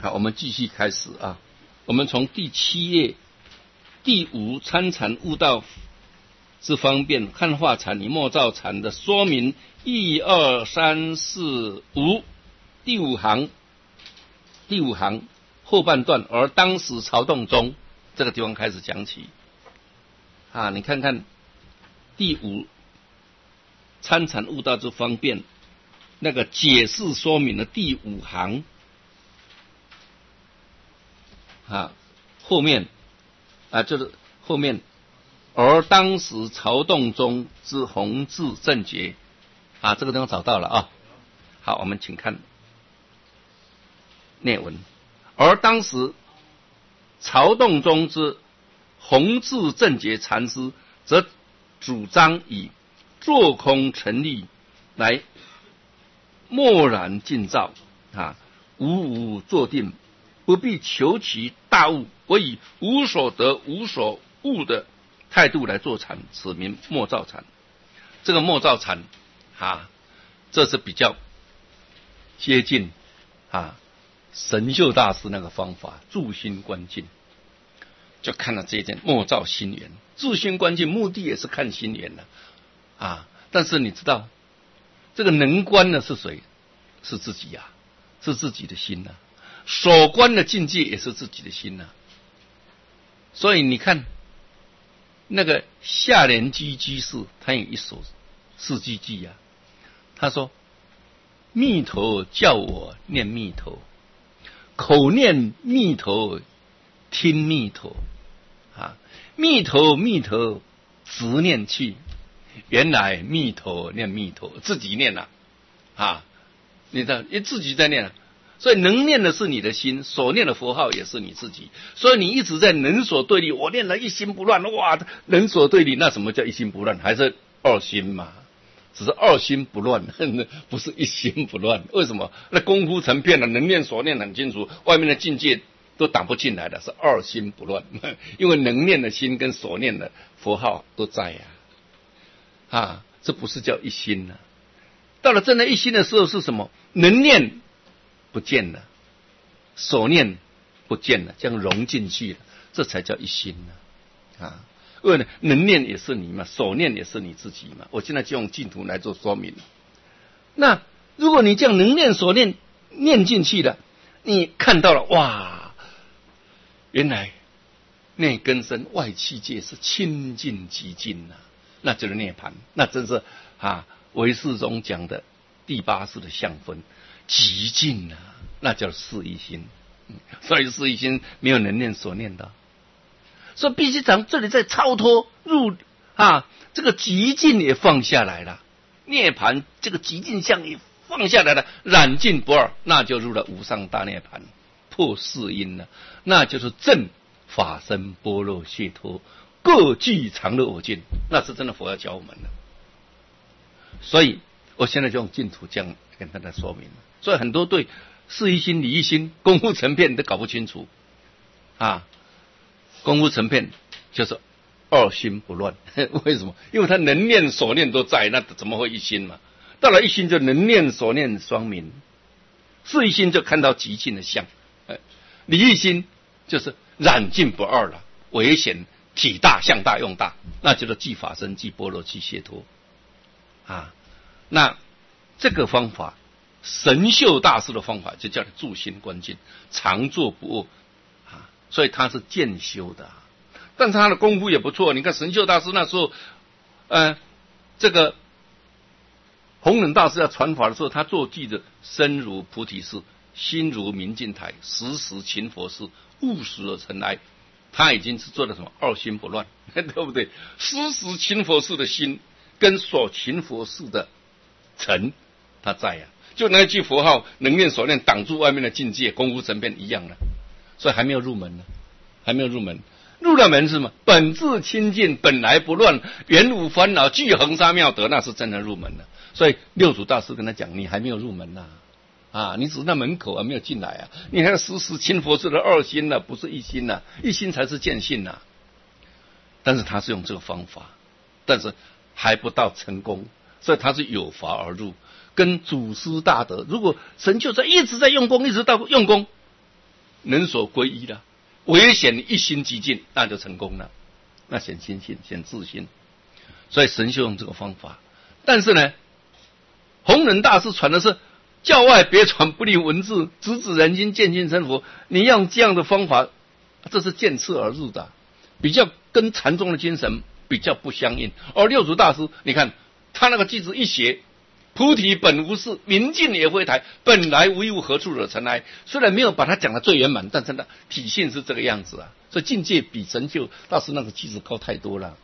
好，我们继续开始啊。我们从第7页第5参禅悟道之方便汉化禅与默造禅的说明1、2、3、4、5第五行后半段，而当时曹洞宗这个地方开始讲起啊。你看看第5参禅悟道之方便那个解释说明的第5行啊，后面啊就是后面，而当时曹洞宗之弘治正觉啊，这个地方找到了啊。好，我们请看内文。而当时曹洞宗之弘治正觉禅师，则主张以坐空成立来默然静照啊，无坐定，不必求其大悟，我以无所得无所悟的态度来做禅，此名默造禅。这个默造禅啊，这是比较接近啊神秀大师那个方法，住心观境，就看了这一点默造心源。住心观境目的也是看心源的啊，但是你知道这个能观的是谁？是自己呀，是自己的心呐。所观的境界也是自己的心呐。所以你看那个夏莲居居士，他有一首四句偈呀，他说：密头叫我念密头，口念密头，听密头啊，密头直念去，原来密头念密头，自己念了啊，你知道，因为自己在念了，所以能念的是你的心，所念的佛号也是你自己，所以你一直在能所对立，我念了一心不乱，哇，能所对立，那什么叫一心不乱？还是二心嘛？只是二心不乱，不是一心不乱。为什么？那功夫成片了，能念所念很清楚，外面的境界都挡不进来的，是二心不乱。因为能念的心跟所念的佛号都在呀，啊，这不是叫一心呢。到了真的一心的时候是什么？能念不见了，所念不见了，这样融进去了，这才叫一心呢，啊。因为能念也是你嘛，所念也是你自己嘛。我现在就用净土来做说明。那如果你这样能念所念念进去了，你看到了哇，原来内根身外气界是清净极尽呐，那就是涅槃，那真是啊唯识中讲的第8识的相分极尽呐，那叫四一心。所以四一心没有能念所念的。所以必须从这里再超脱入啊，这个极尽也放下来了，涅槃这个极尽相也放下来了，染尽不二，那就入了无上大涅槃，破四因了，那就是正法身般若解脱，各具常乐我净，那是真的佛要教我们的。所以我现在就用净土这样跟大家说明。所以很多对事一心理一心功夫成片都搞不清楚啊。功夫成片就是二心不乱，为什么？因为他能念所念都在，那怎么会一心嘛？到了一心就能念所念双明，事一心就看到极尽的相，理一心就是染尽不二了，唯显体大相大用大，那就是即法身即般若即解脱啊。那这个方法，神秀大师的方法就叫住心观境，常坐不卧。所以他是渐修的，但是他的功夫也不错。你看神秀大师那时候，这个弘忍大师要传法的时候，他坐记着身如菩提寺，心如明镜台，时时勤佛事，务实而尘埃。他已经是做了什么二心不乱，对不对？时时勤佛事的心跟所勤佛事的尘，他在呀。就那句佛号能念所念挡住外面的境界，功夫成片一样的。所以还没有入门呢，还没有入门。入了门是什么？本自清净，本来不乱，原无烦恼，具恒沙妙德，那是真的入门了。所以六祖大师跟他讲，你还没有入门呐，啊，你只是在门口还没有进来啊。你还有时时勤佛事的二心呢，不是一心呐，一心才是见性呐。但是他是用这个方法，但是还不到成功，所以他是有法而入，跟祖师大德。如果神就在一直在用功，一直到用功。 人所归依了，唯显一心即尽，那就成功了，那显心性，显自信。所以神就用这个方法。但是呢，弘忍大师传的是教外别传，不立文字，直指人心，见性成佛。你用这样的方法，这是渐次而入的，比较跟禅宗的精神比较不相应。而六祖大师，你看他那个句子一写，菩提本无事，明镜也非台，本来无一物，何处惹尘埃。虽然没有把它讲得最圆满，但是呢，体现是这个样子啊。所以境界比神秀大师那个句子高太多了。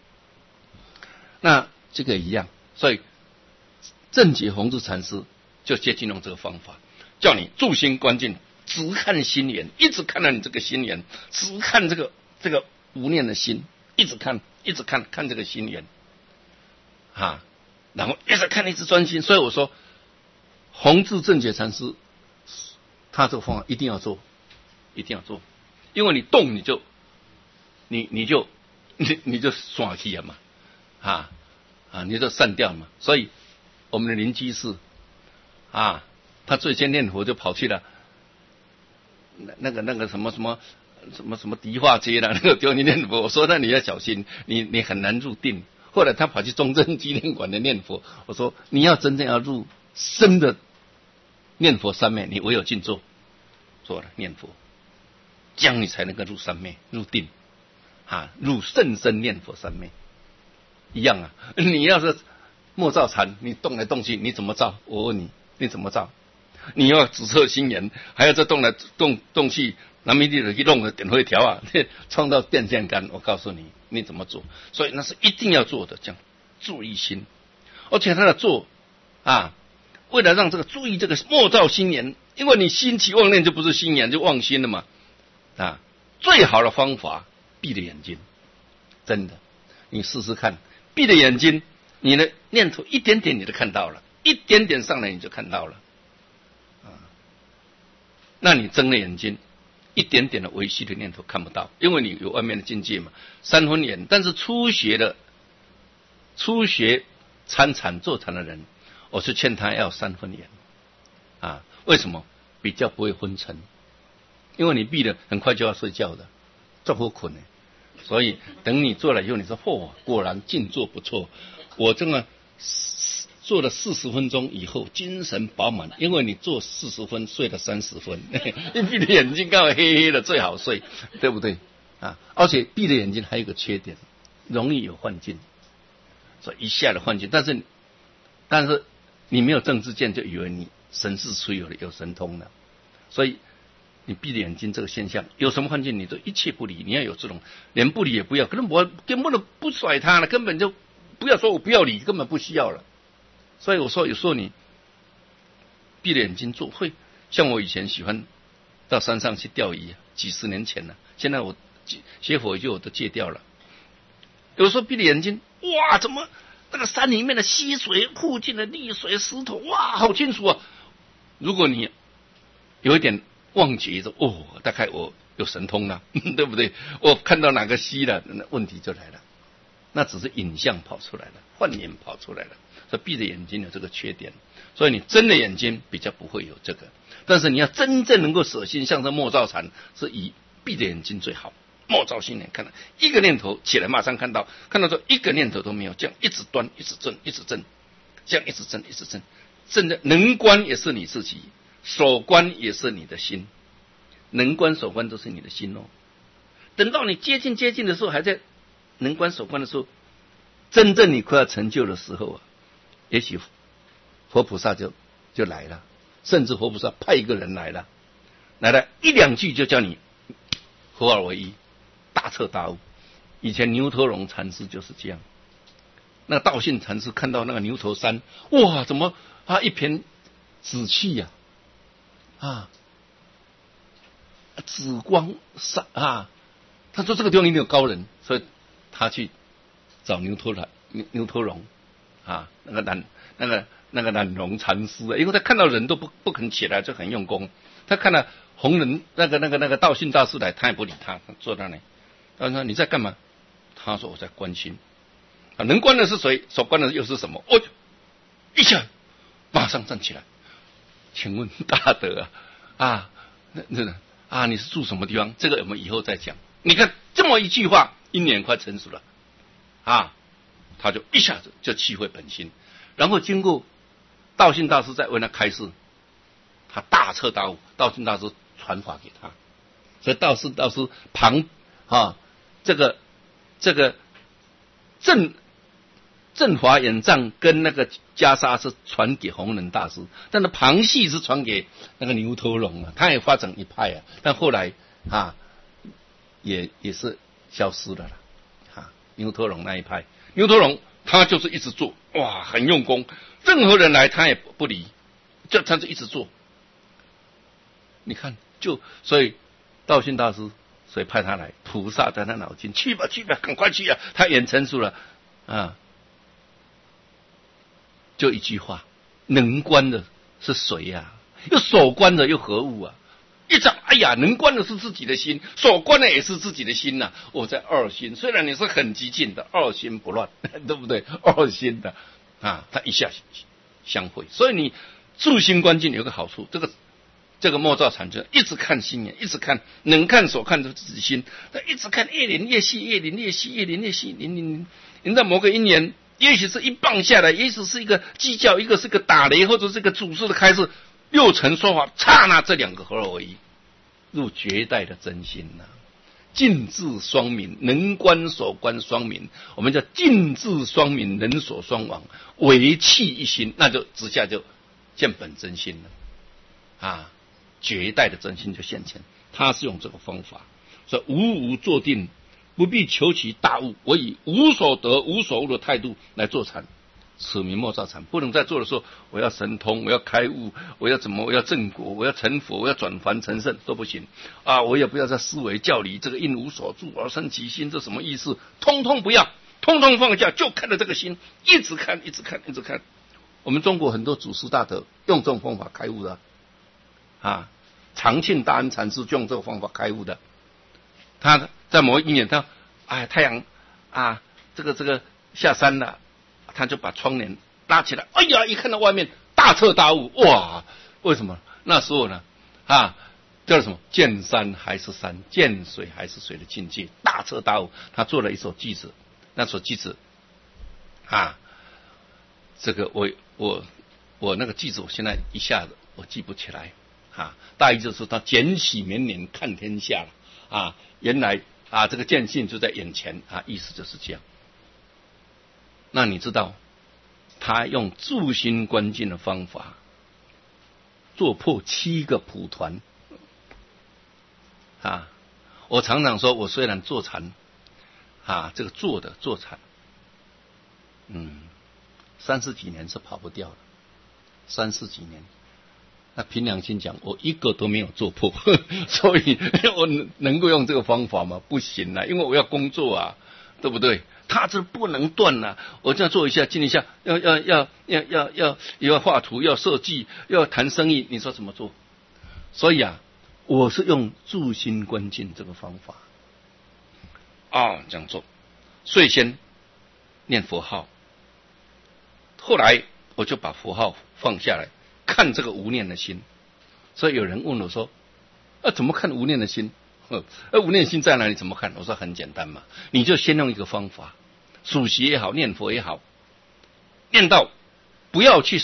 那这个一样，所以正觉弘治禅师就接近用这个方法，叫你住心观境，只看心源，一直看到你这个心源，只看这个无念的心，一直看这个心源啊，然后一直看，一直专心。所以我说，弘治正觉禅师他这个方法一定要做，因为你动你就耍气了嘛，你就散掉嘛。所以我们的邻居是他最先念佛就跑去了那个什么迪化街了，那个丢你念佛。我说那你要小心，你很难入定。后来他跑去中正纪念馆的念佛，我说你要真正要入深的念佛三昧，你唯有静坐做了念佛，这样你才能够入三昧，入定入甚深念佛三昧一样啊。你要是莫照禅，你动来动去，你怎么照？我问你，你怎么照？你要指测心源，还要再动来动去，那么你就去弄个点会条啊，创造电线杆。我告诉你，你怎么做？所以那是一定要做的，这样注意心，而且他的做为了让这个注意这个莫照心源，因为你心起妄念就不是心源，就妄心了嘛最好的方法，闭着眼睛，真的，你试试看，闭着眼睛，你的念头一点点你就看到了，一点点上来你就看到了那你睁了眼睛，一点点的微细的念头看不到，因为你有外面的境界嘛，三分眼。但是初学参禅坐禅的人，我是劝他要三分眼为什么？比较不会昏沉，因为你闭了很快就要睡觉的，这好困呢。所以等你做了以后，你说果然静坐不错，我这么做了40分钟以后精神饱满，因为你做40分睡了30分，一闭着眼睛刚好黑黑的最好睡，对不对而且闭着眼睛还有一个缺点，容易有幻境，所以一下的幻境。但是你没有正知见，就以为你神识出有了，有神通了。所以你闭着眼睛这个现象，有什么幻境你都一切不理，你要有这种，连不理也不要，根本不甩它了，根本就不要说我不要理，根本不需要了。所以我说有时候你闭着眼睛做，会像我以前喜欢到山上去钓鱼，几十年前了，现在我学佛就我都戒掉了。有时候闭着眼睛，怎么那个山里面的溪水、附近的砾水、石头，好清楚啊！如果你有一点忘觉着，大概我有神通了，对不对？我看到哪个溪了，那问题就来了。那只是影像跑出来了，幻影跑出来了。所以闭着眼睛有这个缺点，所以你睁着眼睛比较不会有这个。但是你要真正能够舍心，像这莫照禅，是以闭着眼睛最好。莫照心念，看到一个念头起来，马上看到说一个念头都没有，这样一直端，一直正，一直正，这样一直正，一直正。正的能观也是你自己，所观也是你的心，能观所观都是你的心等到你接近的时候，还在能观所观的时候，真正你快要成就的时候也许佛菩萨就来了，甚至佛菩萨派一个人来了一两句就叫你合二为一，大彻大悟。以前牛头龙禅师就是这样，那个道信禅师看到那个牛头山，怎么一片紫气紫光他说这个地方一定有高人，所以他去找牛头龙那个懒龙禅师，因为他看到人都不肯起来，就很用功。他看到弘忍那个道信大师来，他也不理他，坐在那里。他说你在干嘛？他说我在观心。能观的是谁？所观的又是什么？一下马上站起来。请问大德啊，你是住什么地方？这个我们以后再讲。你看这么一句话，因缘快成熟了啊，他就一下子就气回本心，然后经过道信大师再为他开示，他大彻大悟，道信大师传法给他，所以道信大师这个正法眼藏跟那个袈裟是传给弘忍大师，但是旁系是传给那个牛头龙啊，他也发展一派啊，但后来也是消失了啦。牛头龙那一派，牛头龙他就是一直做，哇，很用功，任何人来他也不理，他就一直做。你看，所以道信大师，所以派他来，菩萨在他脑筋，去吧，赶快去啊！他眼成熟了啊，就一句话，能观的是谁呀？又所观的又何物啊？一讲，哎呀，能观的是自己的心，所观的也是自己的心呐。我在二心，虽然你是很激进的，二心不乱，对不对？二心的他一下相会。所以你住心观境有个好处，这个莫照禅就一直看心眼，一直看，能看所看的自己心，他一直看，越临越细，临到某个因缘，也许是一棒下来，也许是一个鸡叫，一个是个打雷，或者是一个祖师的开示，六尘说法，刹那这两个合而为一，入绝代的真心呐。尽智双明，能观所观双明，我们叫尽智双明，能所双亡，为气一心，那就直下就见本真心了绝代的真心就现前。他是用这个方法，所以无坐定，不必求其大悟，我以无所得无所悟的态度来做禅，此名莫照禅。不能在做的时候我要神通，我要开悟，我要正果，我要成佛，我要转凡成圣都不行我也不要在思维教理这个因无所住而生其心，这什么意思？通通不要，通通放下，就看着这个心，一直看。我们中国很多祖师大德用这种方法开悟的长庆大恩禅师就用这个方法开悟的。他在某一年，太阳这个下山了，他就把窗帘拉起来，哎呀，一看到外面大彻大悟，哇！为什么？那时候呢叫什么？见山还是山，见水还是水的境界，大彻大悟。他做了一首偈子，那首偈子这个我那个偈子我现在一下子我记不起来大意就是他捡起绵绵看天下了原来这个见性就在眼前意思就是这样。那你知道他用住心观境的方法做破7个蒲团我常常说，我虽然坐禅这个坐禅30几年是跑不掉的，30几年。那凭良心讲，我一个都没有做破，所以我能够用这个方法吗？不行因为我要工作对不对？他这不能断我这样做一下，静一下，要画图，要设计，要谈生意，你说怎么做？所以我是用住心观境这个方法这样做。睡先念佛号，后来我就把佛号放下来，看这个无念的心。所以有人问我说怎么看无念的心？无念心在哪里？怎么看？我说很简单嘛，你就先用一个方法，数息也好，念佛也好，念到不要去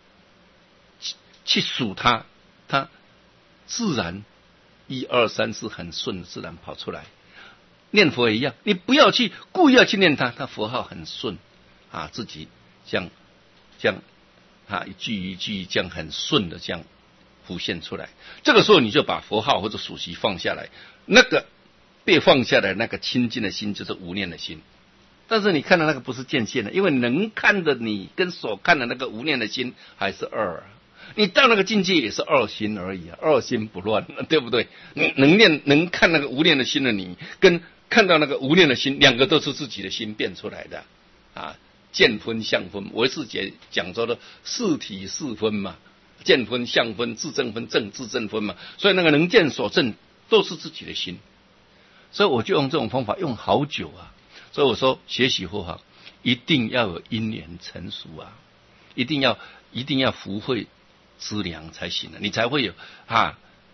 数它自然1、2、3、4很顺自然跑出来。念佛也一样，你不要去故意要去念它佛号很顺自己这样一句一句这样很顺的这样浮现出来。这个时候你就把佛号或者数息放下来，那个被放下来那个清净的心就是无念的心。但是你看到那个不是见线的，因为能看的你跟所看的那个无念的心还是二你到那个境界也是二心而已二心不乱，对不对？能看那个无念的心的你，跟看到那个无念的心，两个都是自己的心变出来的见分相分，唯识解讲说的四体四分嘛，见分相分自证分正自证分嘛，所以那个能见所证都是自己的心。所以我就用这种方法用好久所以我说学习佛法一定要有因缘成熟一定要福慧资粮才行你才会有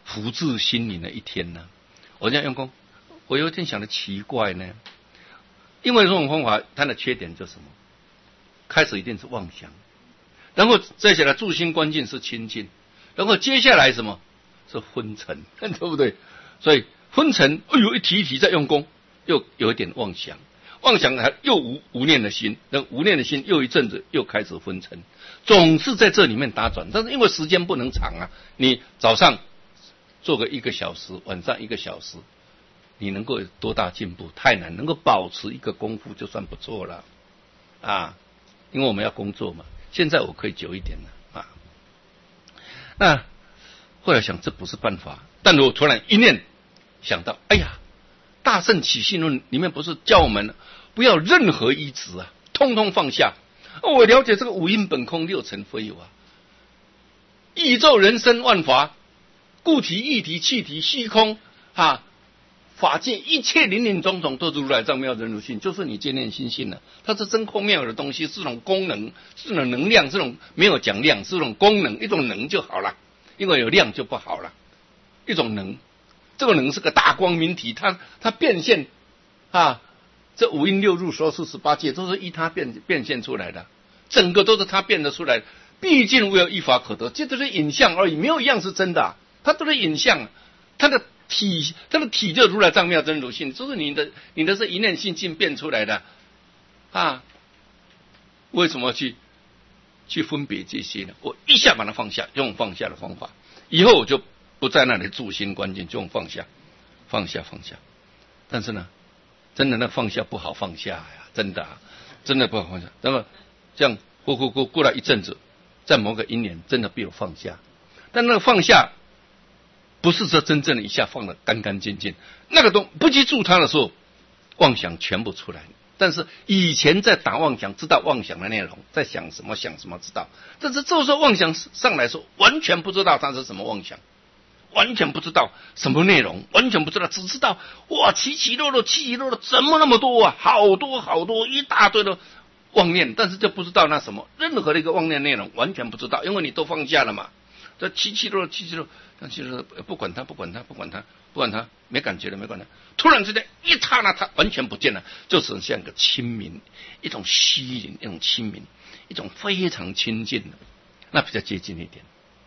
福至心灵的一天呢。我这样用功，我有点想的奇怪呢，因为这种方法它的缺点就是什么？开始一定是妄想，然后再下来住心关键是清净，然后接下来什么是昏沉，对不对？所以昏沉，哎呦，一提一提在用功，又有一点妄想，妄想还又无念的心，那无念的心又一阵子又开始昏沉，总是在这里面打转。但是因为时间不能长啊，你早上做个1个小时，晚上1个小时，你能够有多大进步？太难，能够保持一个功夫就算不错了啊。因为我们要工作嘛，现在我可以久一点了啊。那后来想这不是办法，但我突然一念想到，哎呀，《大圣起信论》里面不是教我们不要任何依执啊，通通放下。我了解这个五阴本空，6尘非有啊，宇宙人生万法，固体、液体、气体、虚空啊。法界一切林林总总都是如来藏妙真如性，就是你见念心性了。它是真空妙有的东西，是这种功能，是这种能量，这种没有讲量，是这种功能，一种能就好了，因为有量就不好了。一种能，这个能是个大光明体，它变现啊，这五阴六入所示18界都是依它变现出来的，整个都是它变得出来的。毕竟无有一法可得，这都是影像而已，没有一样是真的，它都是影像，它的体就如来藏妙真如性，就是你的是一念性境变出来的啊。为什么去分别这些呢？我一下把它放下，用放下的方法，以后我就不在那里住心关键，就用放下。但是呢，真的那放下不好放下呀，真的不好放下。那么这样过来一阵子，在某个因缘真的被我放下，但那个放下不是说真正的一下放得干干净净，那个不去住它的时候，妄想全部出来。但是以前在打妄想，知道妄想的内容，在想什么知道，但是这时候妄想上来的时候，完全不知道它是什么妄想，完全不知道什么内容，完全不知道，只知道哇起起落落怎么那么多啊，好多一大堆的妄念，但是就不知道那什么，任何的一个妄念内容完全不知道，因为你都放下了嘛。这起起落落，但其实不管它，没感觉了，没管它。突然之间一刹那，它完全不见了，就只像一个清明，一种虚灵，一种清明，一种非常亲近的，那比较接近一点，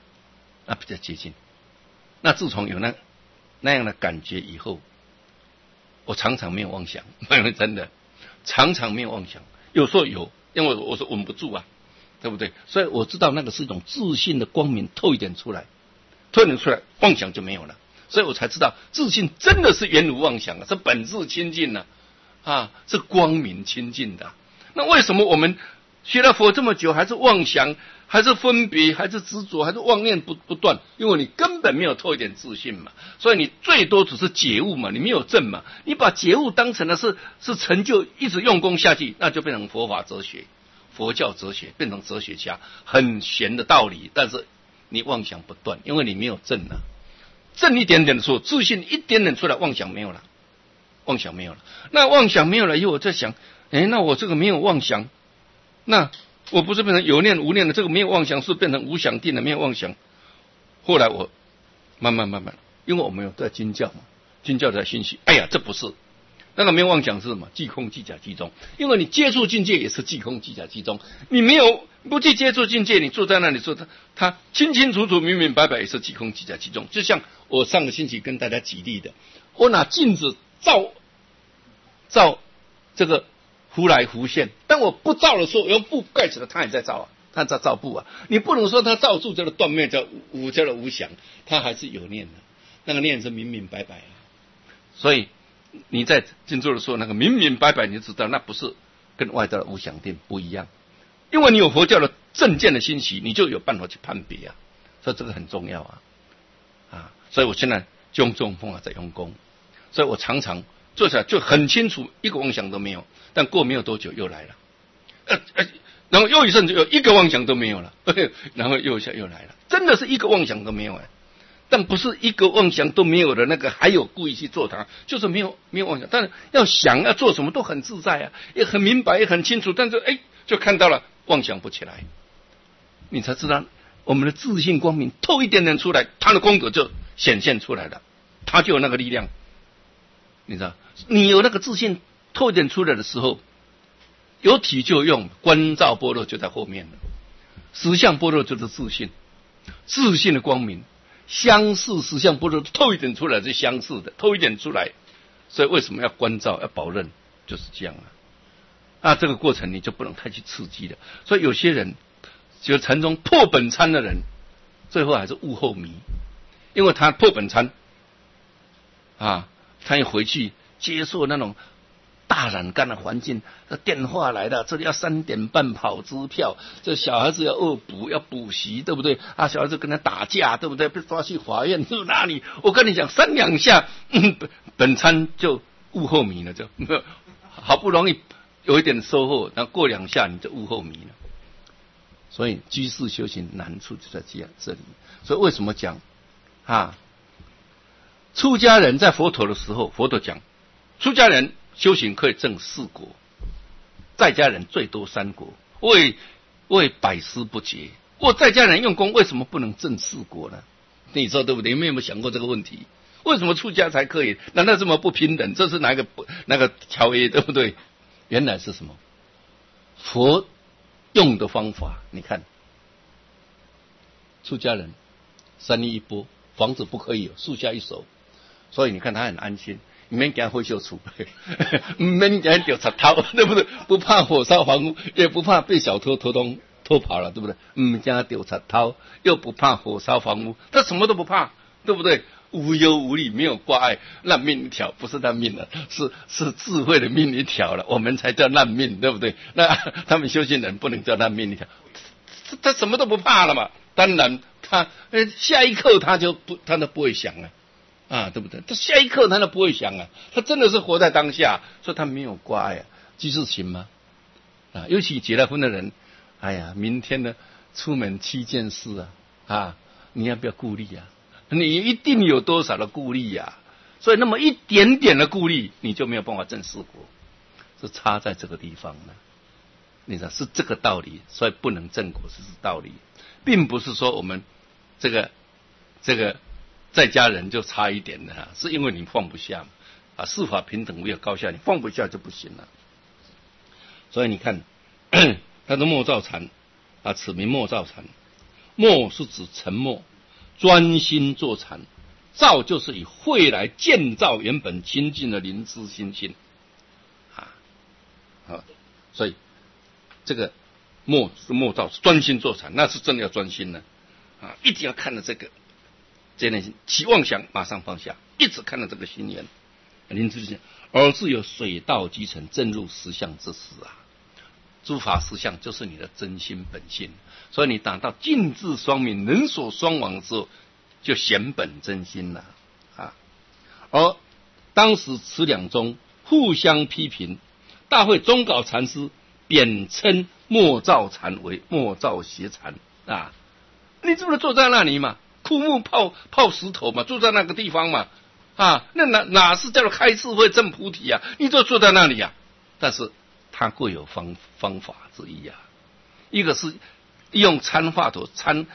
那自从有那样的感觉以后，我常常没有妄想，真的常常没有妄想，有时候有，因为我是稳不住啊。对不对？所以我知道那个是一种自信的光明透一点出来，妄想就没有了。所以我才知道自信真的是原无妄想啊，是本质清净啊，是光明清净的。那为什么我们学了佛这么久，还是妄想，还是分别，还是执着，还是妄念不断？因为你根本没有透一点自信嘛，所以你最多只是觉悟嘛，你没有证嘛。你把觉悟当成的是成就，一直用功下去，那就变成佛法哲学。佛教哲学变成哲学家，很玄的道理，但是你妄想不断，因为你没有证啊。证一点点的时候，自信一点点出来，妄想没有了。那妄想没有了以后，我在想，那我这个没有妄想，那我不是变成有念无念的？这个没有妄想是变成无想定的，没有妄想。后来我慢慢，因为我们有在经教嘛，经教在信息，哎呀，这不是。那个没有妄想是什么？即空即假即中，因为你接触境界也是即空即假即中，你没有不去接触境界，你坐在那里说它清清楚楚明明白白也是即空即假即中。就像我上个星期跟大家举例的，我拿镜子照这个忽来忽现，当我不照的时候，用布盖起来，它也在照啊，它在照布啊。你不能说它照住叫做断灭，叫做无想，它还是有念的，那个念是明明白白啊。所以你在静坐的时候，那个明明白白，你就知道那不是跟外道的无想定不一样，因为你有佛教的正见的欣喜，你就有办法去判别啊，所以这个很重要啊。所以我现在就用这种方法在用功，所以我常常做起来就很清楚，一个妄想都没有，但过没有多久又来了，然后又一阵子有一个妄想都没有了，然后又来了，真的是一个妄想都没有但不是一个妄想都没有的那个，还有故意去做它，就是没有妄想。但是要想要做什么都很自在啊，也很明白，也很清楚。但是就看到了妄想不起来，你才知道我们的自信光明透一点点出来，它的功德就显现出来了，他就有那个力量。你知道，你有那个自信透点出来的时候，有体就有用，观照般若就在后面了。实相般若就是自信，自信的光明，相似实相般若透一点出来是相似的，透一点出来。所以为什么要关照，要保任，就是这样啊。这个过程你就不能太去刺激了。所以有些人就禅宗破本参的人，最后还是悟后迷，因为他破本参他也回去接受那种大染缸的环境，电话来了，这里要3点半跑支票，这小孩子要恶补，要补习，对不对？小孩子跟他打架，对不对？被抓去法院，是哪里？我跟你讲，3两下，本参就悟后迷了，就好不容易有一点收获，然后过2下你就悟后迷了。所以居士修行难处就在这里。所以为什么讲出家人在佛陀的时候，佛陀讲，出家人修行可以证4果，在家人最多3果，为百思不解。我在家人用功，为什么不能证4果呢？你说对不对？你们有没有想过这个问题？为什么出家才可以？难道这么不平等？这是哪个条约，对不对？原来是什么？佛用的方法。你看，出家人3衣1钵，房子不可以有，树下一手，所以你看他很安心。唔免惊火烧厝，唔免惊掉贼头，对不对？不怕火烧房屋，也不怕被小偷偷跑了，对不对？唔惊掉贼头，又不怕火烧房屋，他什么都不怕，对不对？无忧无虑，没有挂碍，烂命一条，不是烂命了，是智慧的命一条了，我们才叫烂命，对不对？那他们修行人不能叫烂命一条，他什么都不怕了嘛。当然，他下一刻他都不会想了。对不对？他下一刻他都不会想他真的是活在当下，所以他没有挂碍居士行吗？尤其结了婚的人，明天呢出门7件事你要不要顾虑你一定有多少的顾虑所以那么一点点的顾虑，你就没有办法证4果，是差在这个地方呢。你知道是这个道理，所以不能证果是道理，并不是说我们这个在家人就差一点的是因为你放不下四法平等无有高下，你放不下就不行了。所以你看他的默照禅此名默照禅，默是指沉默，专心坐禅，照就是以慧来建造原本清净的灵知心性所以这个默是默照，专心坐禅，那是真的要专心呢一定要看着这个这内心起妄想，马上放下，一直看到这个心源灵知心，而自有水到渠成，正入实相之时诸法实相就是你的真心本性，所以你达到尽智双明，人所双往的时候，就显本真心了而当时此2宗互相批评，大会中稿禅师贬称默照禅为默照邪禅你是不是坐在那里嘛？枯木泡石头嘛，住在那个地方嘛那哪是叫做开智慧证菩提你就坐在那里但是他各有方法之一一个是利用参话头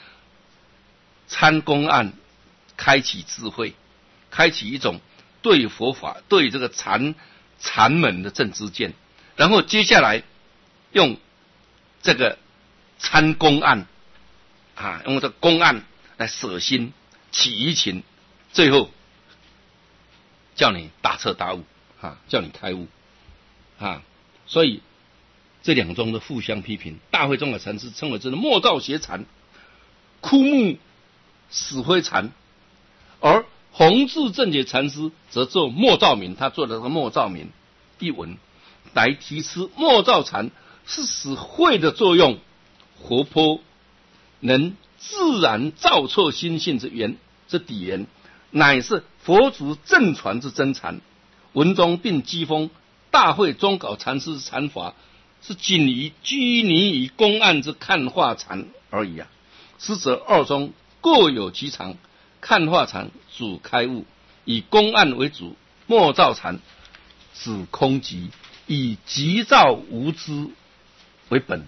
参公案开启智慧，开启一种对佛法对这个禅门的正知见，然后接下来用这个参公案用这个公案来舍心起疑情，最后叫你大彻大悟叫你开悟所以这2宗的互相批评，大会中的禅师称为这个默照邪禅，枯木死灰禅，而弘治正觉禅师则做默照明，他做的这个默照明一文来提示默照禅是使慧的作用活泼，能自然照错心性之底源，乃是佛祖正传之真禅。文中并讥讽大会中稿禅师禅法是仅拘泥于公案之看化禅而已实则2宗各有其长，看化禅主开悟，以公案为主，默照禅指空寂，以急躁无知为本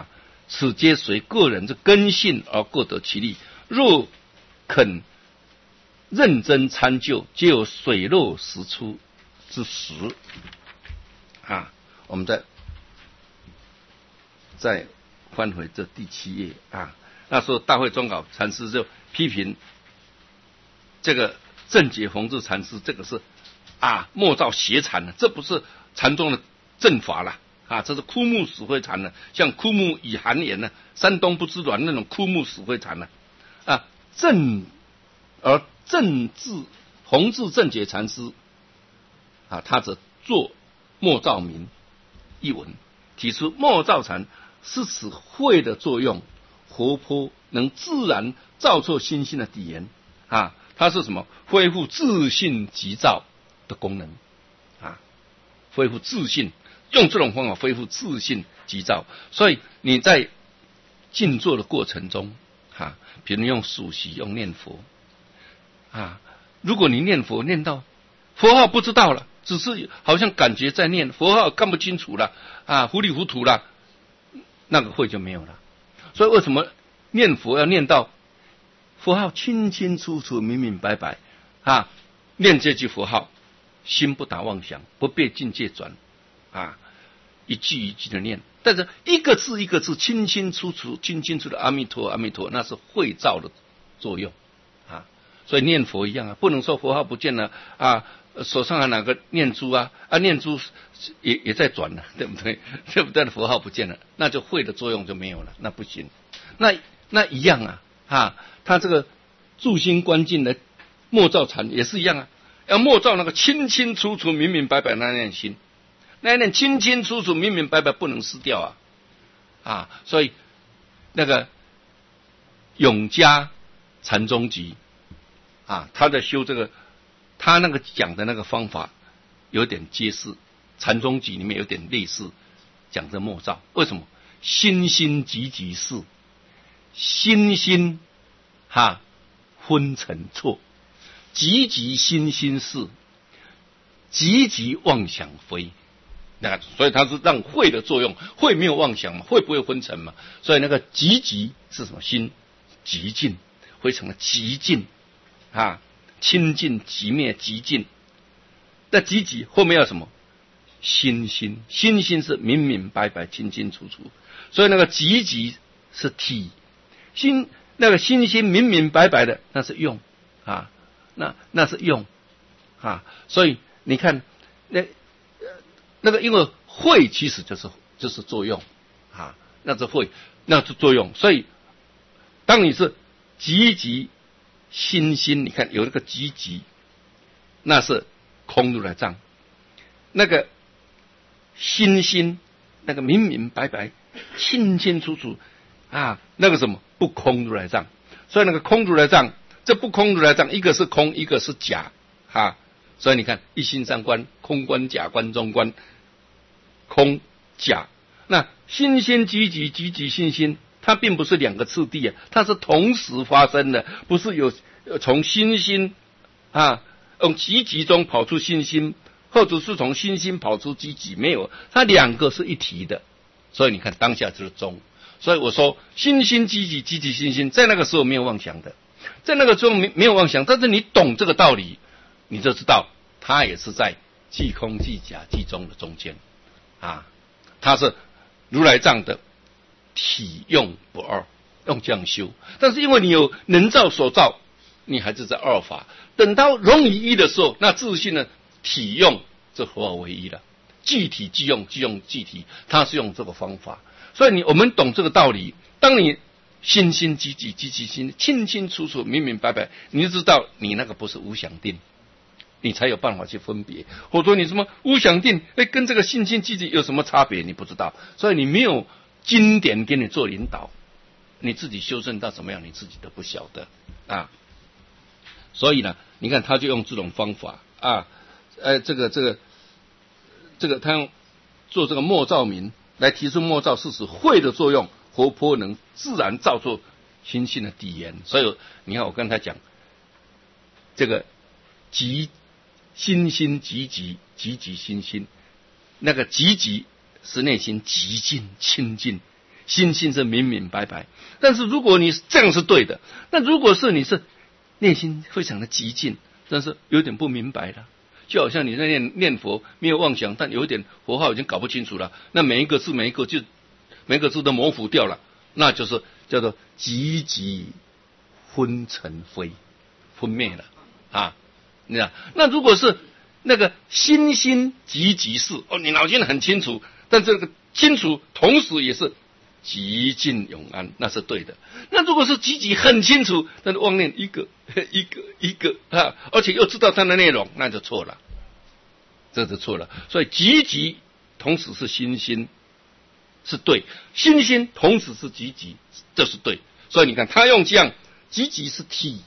此皆随个人之根性而各得其利，若肯认真参究，皆有水落石出之时。啊，我们再翻回这第7页啊。那时候大会宗稿禅师就批评这个正解弘治禅师，这个是莫造邪禅了，这不是禅宗的正法了啊，这是枯木死灰禅了，像枯木以寒言呢，山东不知暖那种枯木死灰禅了啊。弘治正解禅师啊，他则作默照明一文，提出默照禅是使慧的作用活泼，能自然造作心性的底言啊。它是什么？恢复自信急躁的功能啊，恢复自信，用这种方法恢复自信急躁。所以你在静坐的过程中比如用数息，用念佛如果你念佛念到佛号不知道了，只是好像感觉在念佛号，看不清楚了糊里糊涂了，那个慧就没有了。所以为什么念佛要念到佛号清清楚楚、明明白白念这句佛号，心不打妄想，不被境界转一句一句的念，但是一个字一个字清清楚楚、清清楚的阿弥陀阿弥陀，那是慧照的作用所以念佛一样不能说佛号不见了手上还哪个念珠念珠也在转了，对不对？对不对？佛号不见了，那就慧的作用就没有了，那不行。那一样他这个住心观境的默照禅也是一样要默照那个清清楚楚、明明白白那念心，那念清清楚楚、明明白白不能失掉所以那个永嘉禅宗集他在修这个，他那个讲的那个方法有点接似禅宗集里面有点类似讲的默照。为什么？心心急急事，心心昏沉错，急急心心事，急急妄想非。所以它是让慧的作用，慧没有妄想嘛，慧不会昏沉嘛，所以那个急急是什么？心极静，会成了极静清净极灭极静。那急急后面要什么？心心，心心是明明白白清清楚楚，所以那个急急是体心，那个心心明明白白的那是用那是用所以你看那个因为慧其实就是作用那是慧，那是作用。所以当你是急急心心，你看有那个急急，那是空如来藏；那个心心，那个明明白白清清楚楚那个什么不空如来藏。所以那个空如来藏，这不空如来藏，一个是空，一个是假所以你看一心三观，空观、假观、中观，空假。那心心急急，急急心心，它并不是两个次第它是同时发生的，不是有从心心用急急中跑出心心，或者是从心心跑出急急，没有，它两个是一体的。所以你看当下就是中。所以我说心心急急，急急心心，在那个时候没有妄想的，在那个时候没有妄想，但是你懂这个道理，你就知道它也是在即空即假即中的中间它是如来藏的体用不二，用这样修。但是因为你有能造所造，你还是在二法。等到融于一的时候，那自信的体用这合而为一了，具体即用，即用具体，它是用这个方法。所以我们懂这个道理，当你心心急急，急急心清清楚楚明明白白，你就知道你那个不是无想定，你才有办法去分别。或者说你什么无想定跟这个心心急急有什么差别，你不知道。所以你没有经典给你做引导，你自己修正到怎么样，你自己都不晓得所以呢，你看他就用这种方法这个他用做这个默照明来提出默照是使慧的作用活泼，能自然造作心性的底言。所以你看我刚才讲这个急心心急急，急急心心，那个急急是内心极静清净，心性是明明白白。但是如果你这样是对的，那如果是你是内心非常的激进，但是有点不明白了。就好像你在念佛，没有妄想，但有一点佛号已经搞不清楚了，那每一个字都模糊掉了，那就是叫做寂寂昏尘灰，昏灭了啊！那如果是那个心心寂寂是你脑筋很清楚，但这个清楚同时也是寂静永安，那是对的。那如果是寂寂很清楚，但是妄念一个而且又知道它的内容，那就错了，这就错了。所以寂寂同时是心心是对，心心同时是寂寂，这是对。所以你看他用这样，寂寂是体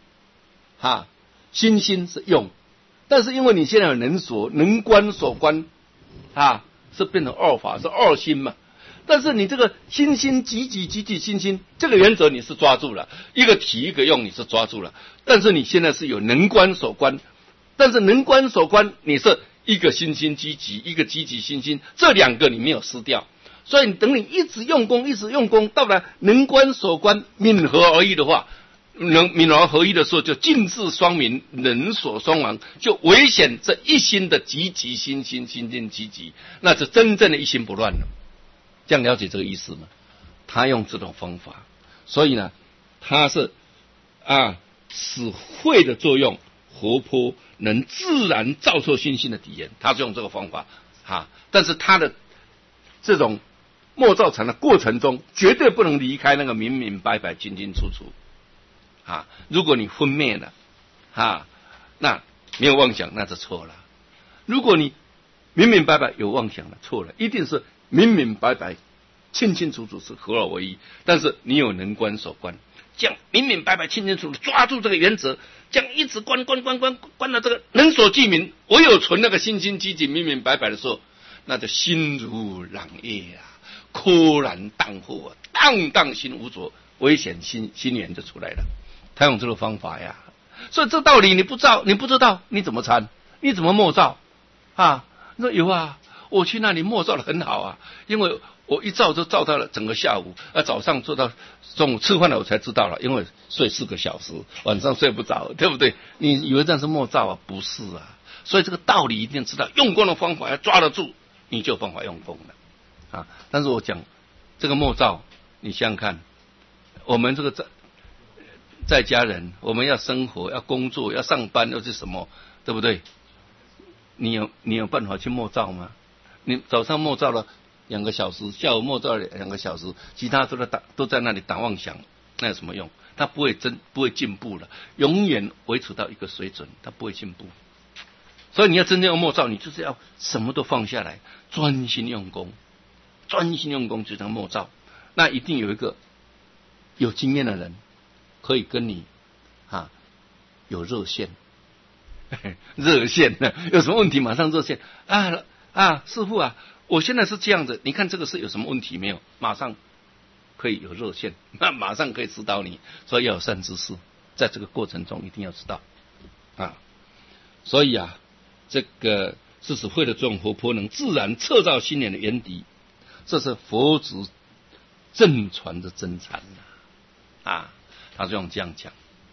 心心是用，但是因为你现在有能观所观是变成二法，是二心嘛。但是你这个心心寂寂寂寂心心这个原则你是抓住了，一个体一个用你是抓住了，但是你现在是有能观所观，但是能观所观你是一个心心寂寂，一个寂寂心心，这两个你没有失掉。所以等你一直用功，到了能观所观泯合而一的话，泯而合一的时候，就尽智双明，人所双亡，就危险这一心的寂寂心心寂寂，那是真正的一心不乱了。这样了解这个意思吗？他用这种方法，所以呢，他是使慧的作用活泼，能自然照出心性的体验，他是用这个方法但是他的这种默照禅的过程中，绝对不能离开那个明明白白、清清楚楚如果你昏灭了那没有妄想，那就错了。如果你明明白白有妄想了，错了，一定是明明白白、清清楚楚是合而为一。但是你有能观所观，这样明明白白、清清楚楚抓住这个原则，这样一直观到这个能所具名，唯有存那个心心寂寂、明明白白的时候，那就心如朗月豁然荡豁荡心无着，危险心源就出来了。他用这个方法呀，所以这道理你不知道，你怎么参？你怎么默照你说有我去那里默照的很好因为我一照就照到了整个下午，早上做到中午吃饭了我才知道了，因为睡4个小时，晚上睡不着，对不对？你以为这样是默照不是所以这个道理一定知道，用功的方法要抓得住，你就有办法用功了但是我讲这个默照，你想想看，我们这个在家人，我们要生活，要工作，要上班，要是什么，对不对？你有办法去默照吗？你早上默照了2个小时，下午默照了2个小时，其他都在那里打妄想，那有什么用？他不会进步了，永远维持到一个水准，他不会进步。所以你要真正要默照，你就是要什么都放下来，专心用功就能默照。那一定有一个有经验的人可以跟你有热线热线有什么问题马上热线师父我现在是这样子，你看这个是有什么问题没有？马上可以有热线，那马上可以指导你。所以要有善知识，在这个过程中一定要知道所以这个是使慧的作用活泼，能自然测照心念的原底，这是佛子正传的真禅他是用这样讲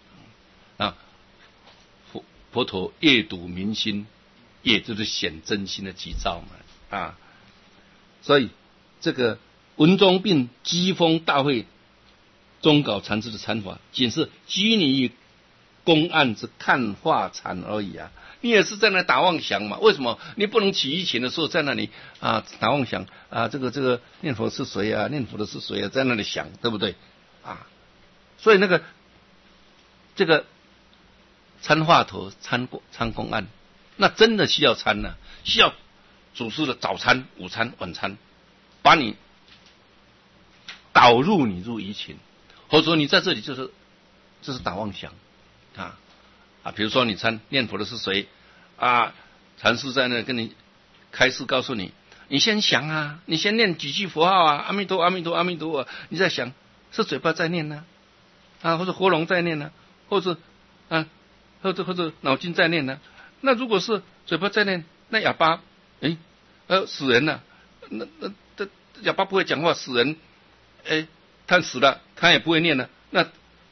佛陀夜睹明心，也就是显真心的吉兆嘛所以这个文中并机锋大会中稿禅师的禅法，仅是拘泥于公案之看化禅而已你也是在那打妄想嘛？为什么你不能起疑情的时候在那里打妄想这个念佛是谁念佛的是谁在那里想，对不对所以那个这个参话头参公案，那真的需要参需要祖师的早餐、午餐、晚餐，把你导入你入疑情，或者说你在这里就是打妄想比如说你念佛的是谁禅师在那跟你开示告诉你，你先想你先念几句佛号阿弥陀阿弥陀阿弥陀你在想是嘴巴在念或者喉咙在念或者脑筋在念那如果是嘴巴在念，那哑巴死人了，那哑巴不会讲话，死人他死了他也不会念了，那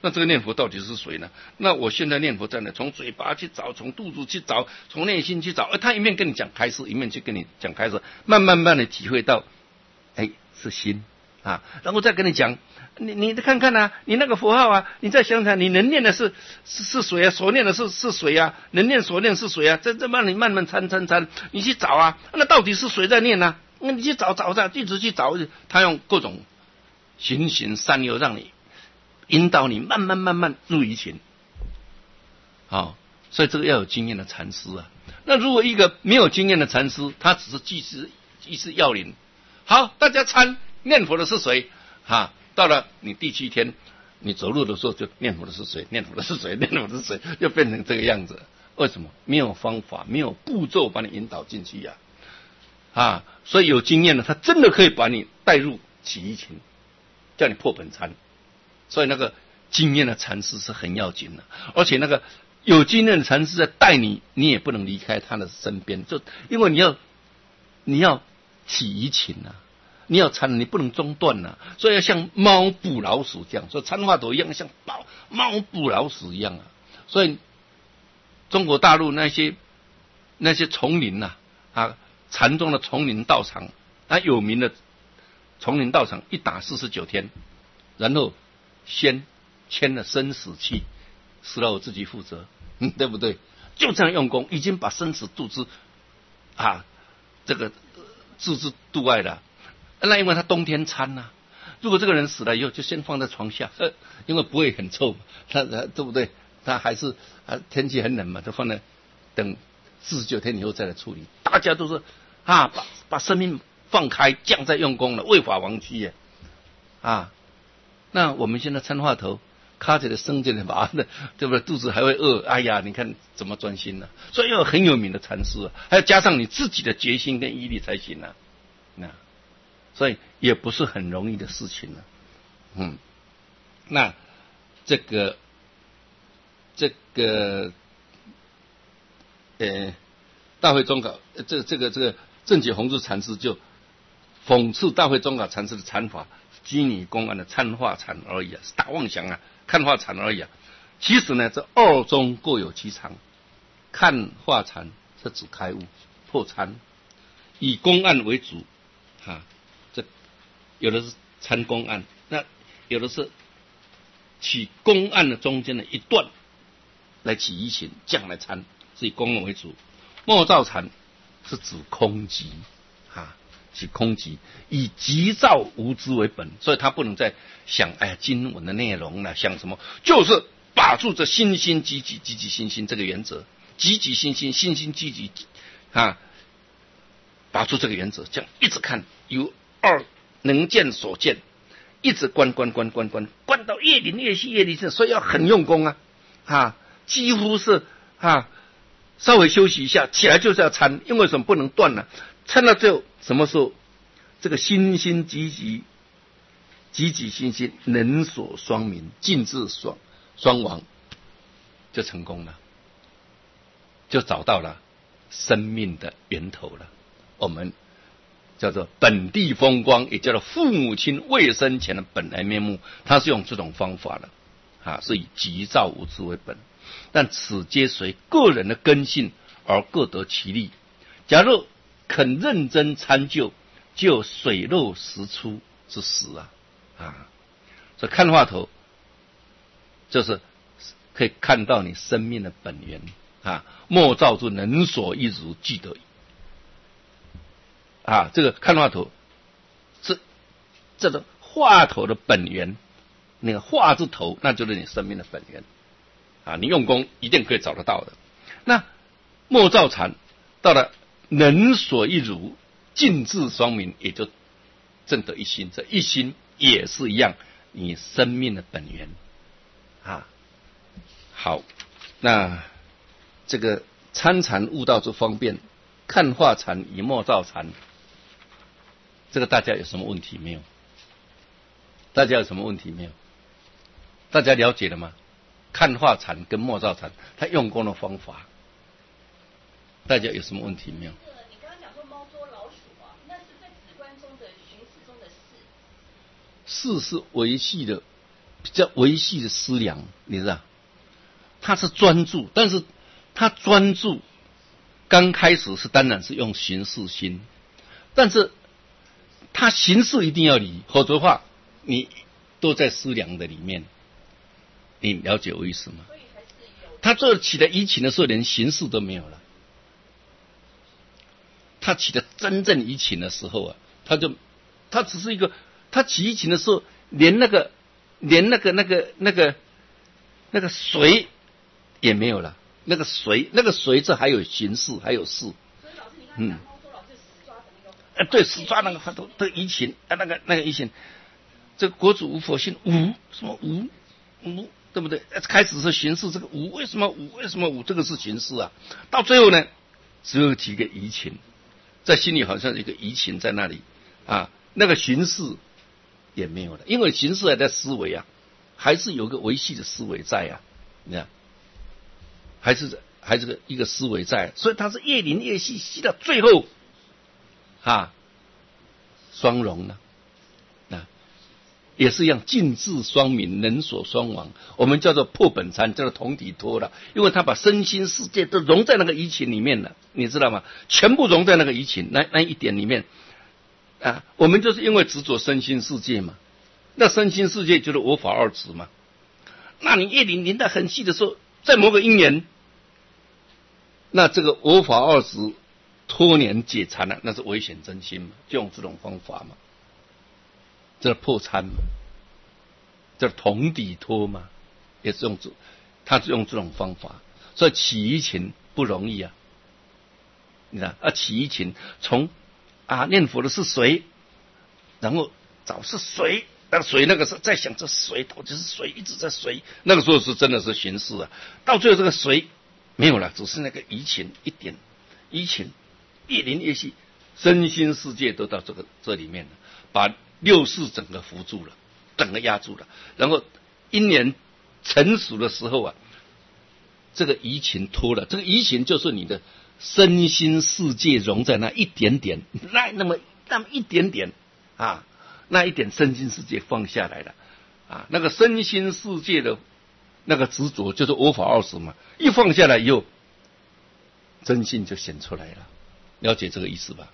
那这个念佛到底是谁呢？那我现在念佛在哪？从嘴巴去找，从肚子去找，从内心去找。他一面跟你讲开示，一面去跟你讲开示，慢慢的体会到，是心啊，然后再跟你讲，你看看啊，你那个佛号啊，你再想想，你能念的是谁啊？所念的是谁啊？能念所念是谁啊？这帮你慢慢参，你去找啊，那到底是谁在念呢？那你去找，一直去找，他用各种循循善诱让你。引导你慢慢入于情，好，所以这个要有经验的禅师啊。那如果一个没有经验的禅师，他只是记事要领，好，大家参念佛的是谁？到了你第7天，你走路的时候就念佛的是谁？就变成这个样子。为什么？没有方法，没有步骤把你引导进去呀。所以有经验的，他真的可以把你带入起疑情，叫你破本参。所以那个经验的禅师是很要紧的，而且那个有经验的禅师在带你，你也不能离开他的身边，就因为你要起疑情啊，你要参，你不能中断啊，所以要像猫捕老鼠这样，所以参话头一样像猫捕老鼠一样啊。所以中国大陆那些丛林禅宗的丛林道场，有名的丛林道场一打49天，然后先签了生死契，死了我自己负责，对不对？就这样用功，已经把生死度之这个置之度外了。那因为他冬天参啊，如果这个人死了以后，就先放在床下，因为不会很臭，他对不对？他还是天气很冷嘛，就放在等49天以后再来处理。大家都是把生命放开，这样在用功了，为法亡妻耶那我们现在参话头，卡起来生起来麻的，对不对？肚子还会饿，哎呀，你看怎么专心呢？所以要有很有名的禅师还要加上你自己的决心跟毅力才行啊。所以也不是很容易的事情那这个大会宗稿，这个正觉弘治禅师就讽刺大会宗稿禅师的禅法。基拟公案的参化禅而已是大妄想看化禅而已其实呢，这二宗各有其长。看化禅是指开悟破参，以公案为主这有的是参公案，那有的是起公案的中间的一段来起疑情，这样来参，是以公案为主。默照禅是指空寂是空寂，以急躁无知为本，所以他不能再想经文的内容了，想什么，就是把住这心心积极心心这个原则，积极心心心心积极把住这个原则，这样一直看，由二能见所见，一直观到越临越细越临近，所以要很用功几乎是稍微休息一下，起来就是要参，因为什么不能断呢？参到最后什么时候，这个心心积极心心能所双明，尽至双亡，就成功了，就找到了生命的源头了。我们叫做本地风光，也叫做父母亲未生前的本来面目，他是用这种方法的是以急躁无知为本，但此皆随个人的根性而各得其利。假如肯认真参究，就有水落石出之时所以看话头就是可以看到你生命的本源莫造之能所一如，记得这个看话头是这个话头的本源，那个话字头，那就是你生命的本源你用功一定可以找得到的。那默照禅到了能所一如，尽至双明，也就证得一心。这一心也是一样，你生命的本源好，那这个参禅悟道之方便，看化禅以默照禅，这个大家有什么问题没有？大家有什么问题没有？大家了解了吗？看化禅跟默照禅，他用功的方法，大家有什么问题没有？ 你刚刚讲说猫捉老鼠那是在止观中的寻思中的事。 事是维系的比较维系的思量，你知道，他是专注，但是他专注刚开始是当然是用形式心，但是他形式一定要理，否则的话你都在思量的里面，你了解我意思吗？他这起的移情的时候，连形式都没有了。他起的真正移情的时候啊，他只是一个，他起移情的时候，连那个随也没有了。那个随这还有形式，还有事。 所以老师，你刚才讲说老师死抓的那个， 对，死抓那个他都移情啊，那个移情，这个国主无佛性无什么无，对不对？开始是形式，这个无为什么无这个是形式啊？到最后呢，只有几个移情，在心里好像一个移情在那里啊，那个形式也没有了，因为形式还在思维啊，还是有个维系的思维在啊，你看，还是个一个思维在，所以它是越临越细，细到最后啊，双融了。也是一样，尽智双明，能所双亡。我们叫做破本参，叫做同体脱了，因为他把身心世界都融在那个移情里面了，你知道吗？全部融在那个移情那一点里面啊。我们就是因为执着身心世界嘛，那身心世界就是我法二执嘛。那你越临到很细的时候，在某个因缘，那这个我法二执脱年解缠了，那是危险真心嘛，就用这种方法嘛。这破参嘛，这同底脱嘛，也是他是用这种方法，所以起移情不容易啊。你看啊，起移情从念佛的是谁，然后找是谁，那个谁那个是在想这谁到底是谁，一直在谁，那个时候是真的是形式啊。到最后这个谁没有了，只是那个移情一点，移情越临越细，身心世界都到这里面了，把六识整个扶住了，整个压住了，然后因缘成熟的时候啊，这个移情脱了，这个移情就是你的身心世界融在那一点点，那么一点点啊，那一点身心世界放下来了啊，那个身心世界的那个执着就是我法二执嘛，一放下来以后，真心就显出来了，了解这个意思吧？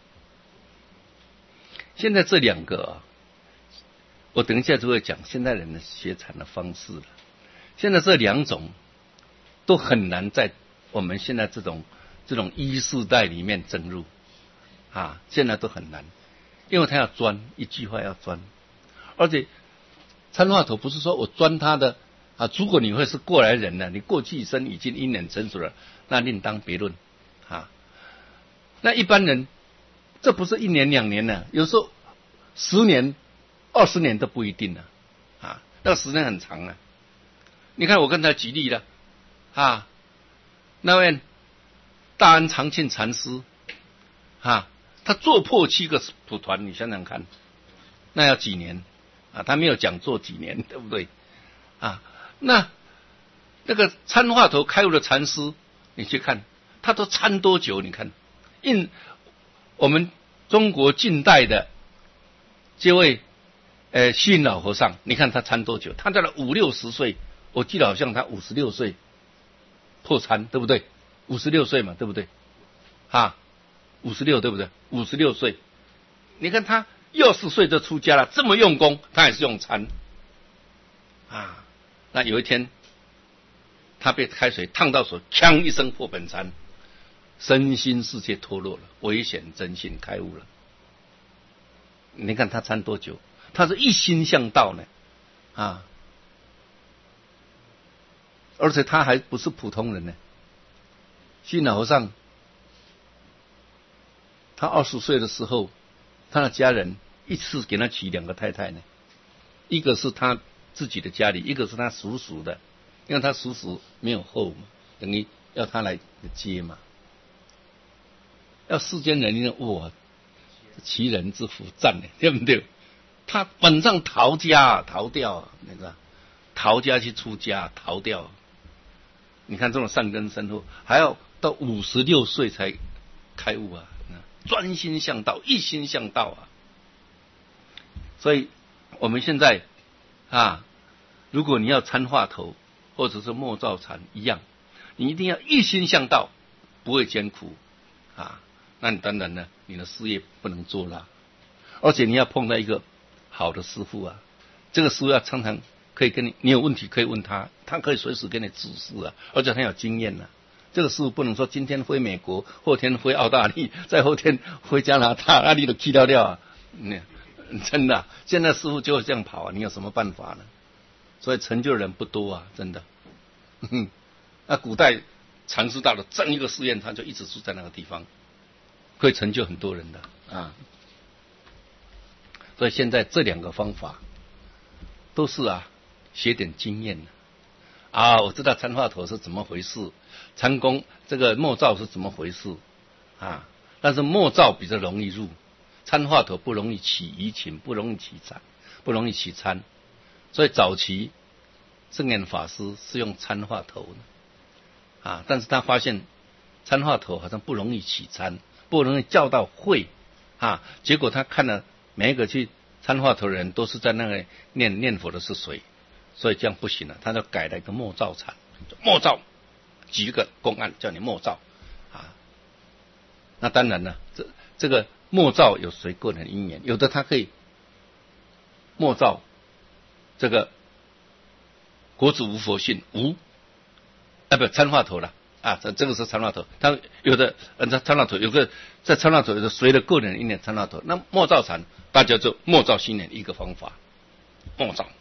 现在这两个我等一下就会讲现代人的学禅的方式了。现在这两种都很难在我们现在这种一世代里面整入啊，现在都很难，因为他要钻一句话要钻，而且参话头不是说我钻他的啊，如果你会是过来人呢，你过去一生已经因缘成熟了，那另当别论啊。那一般人。这不是1年2年呢，有时候10年、20年都不一定了啊，那个时间很长啊。你看我跟他举例了啊，那位大安长庆禅师啊，他做破7个蒲团，你想想看，那要几年啊？他没有讲做几年，对不对啊？那个参话头开悟的禅师，你去看他都参多久？你看我们中国近代的这位虚云老和尚，你看他参多久？他在了5、60岁，我记得好像他56岁破参，对不对？56岁嘛，对不对？啊，56对不对？56岁，你看他60岁就出家了，这么用功，他也是用参啊。那有一天，他被开水烫到手，锵一声破本参。身心世界脱落了，危险真心开悟了。你看他参多久？他是一心向道呢啊，而且他还不是普通人呢。虚云老和尚，他20岁的时候，他的家人一次给他娶2个太太呢，一个是他自己的家里，一个是他叔叔的，因为他叔叔没有后嘛，等于要他来接嘛。要世间人呢，哇，其人之福，赞呢，对不对？他本上逃掉，那个逃家去出家，逃掉。你看这种善根深厚，还要到56岁才开悟啊，专心向道，一心向道啊。所以我们现在啊， 如果你要参话头或者是默造禅一样，你一定要一心向道，不会艰苦啊。那你当然呢，你的事业不能做了，而且你要碰到一个好的师傅啊。这个师傅要常常可以跟你有问题可以问他，他可以随时给你指示啊，而且很有经验啊。这个师傅不能说今天飞美国，后天飞澳大利，再后天飞加拿大，那你都气掉啊。真的现在师傅就会这样跑啊，你有什么办法呢？所以成就的人不多啊，真的。那古代禅师到了整一个寺院，他就一直住在那个地方，会成就很多人的啊。所以现在这两个方法都是学点经验啊。我知道参话头是怎么回事，禅功这个默造是怎么回事啊？但是默造比较容易入，参话头不容易起疑情，不容易起禅，不容易起参。所以早期圣严法师是用参话头的啊，但是他发现参话头好像不容易起参，不容易教到会啊。结果他看了每一个去参话头的人都是在那个念佛的是谁，所以这样不行了，他就改了一个默造禅，默造几个公案叫你默造啊。那当然了，这个默造有随个人因缘，有的他可以默造这个国子无佛性无不参话头了啊，这个是参话头。他有的参话头有个在参话头有的随着个人因缘参话头，那默造禅大家就默造心念一个方法，默造。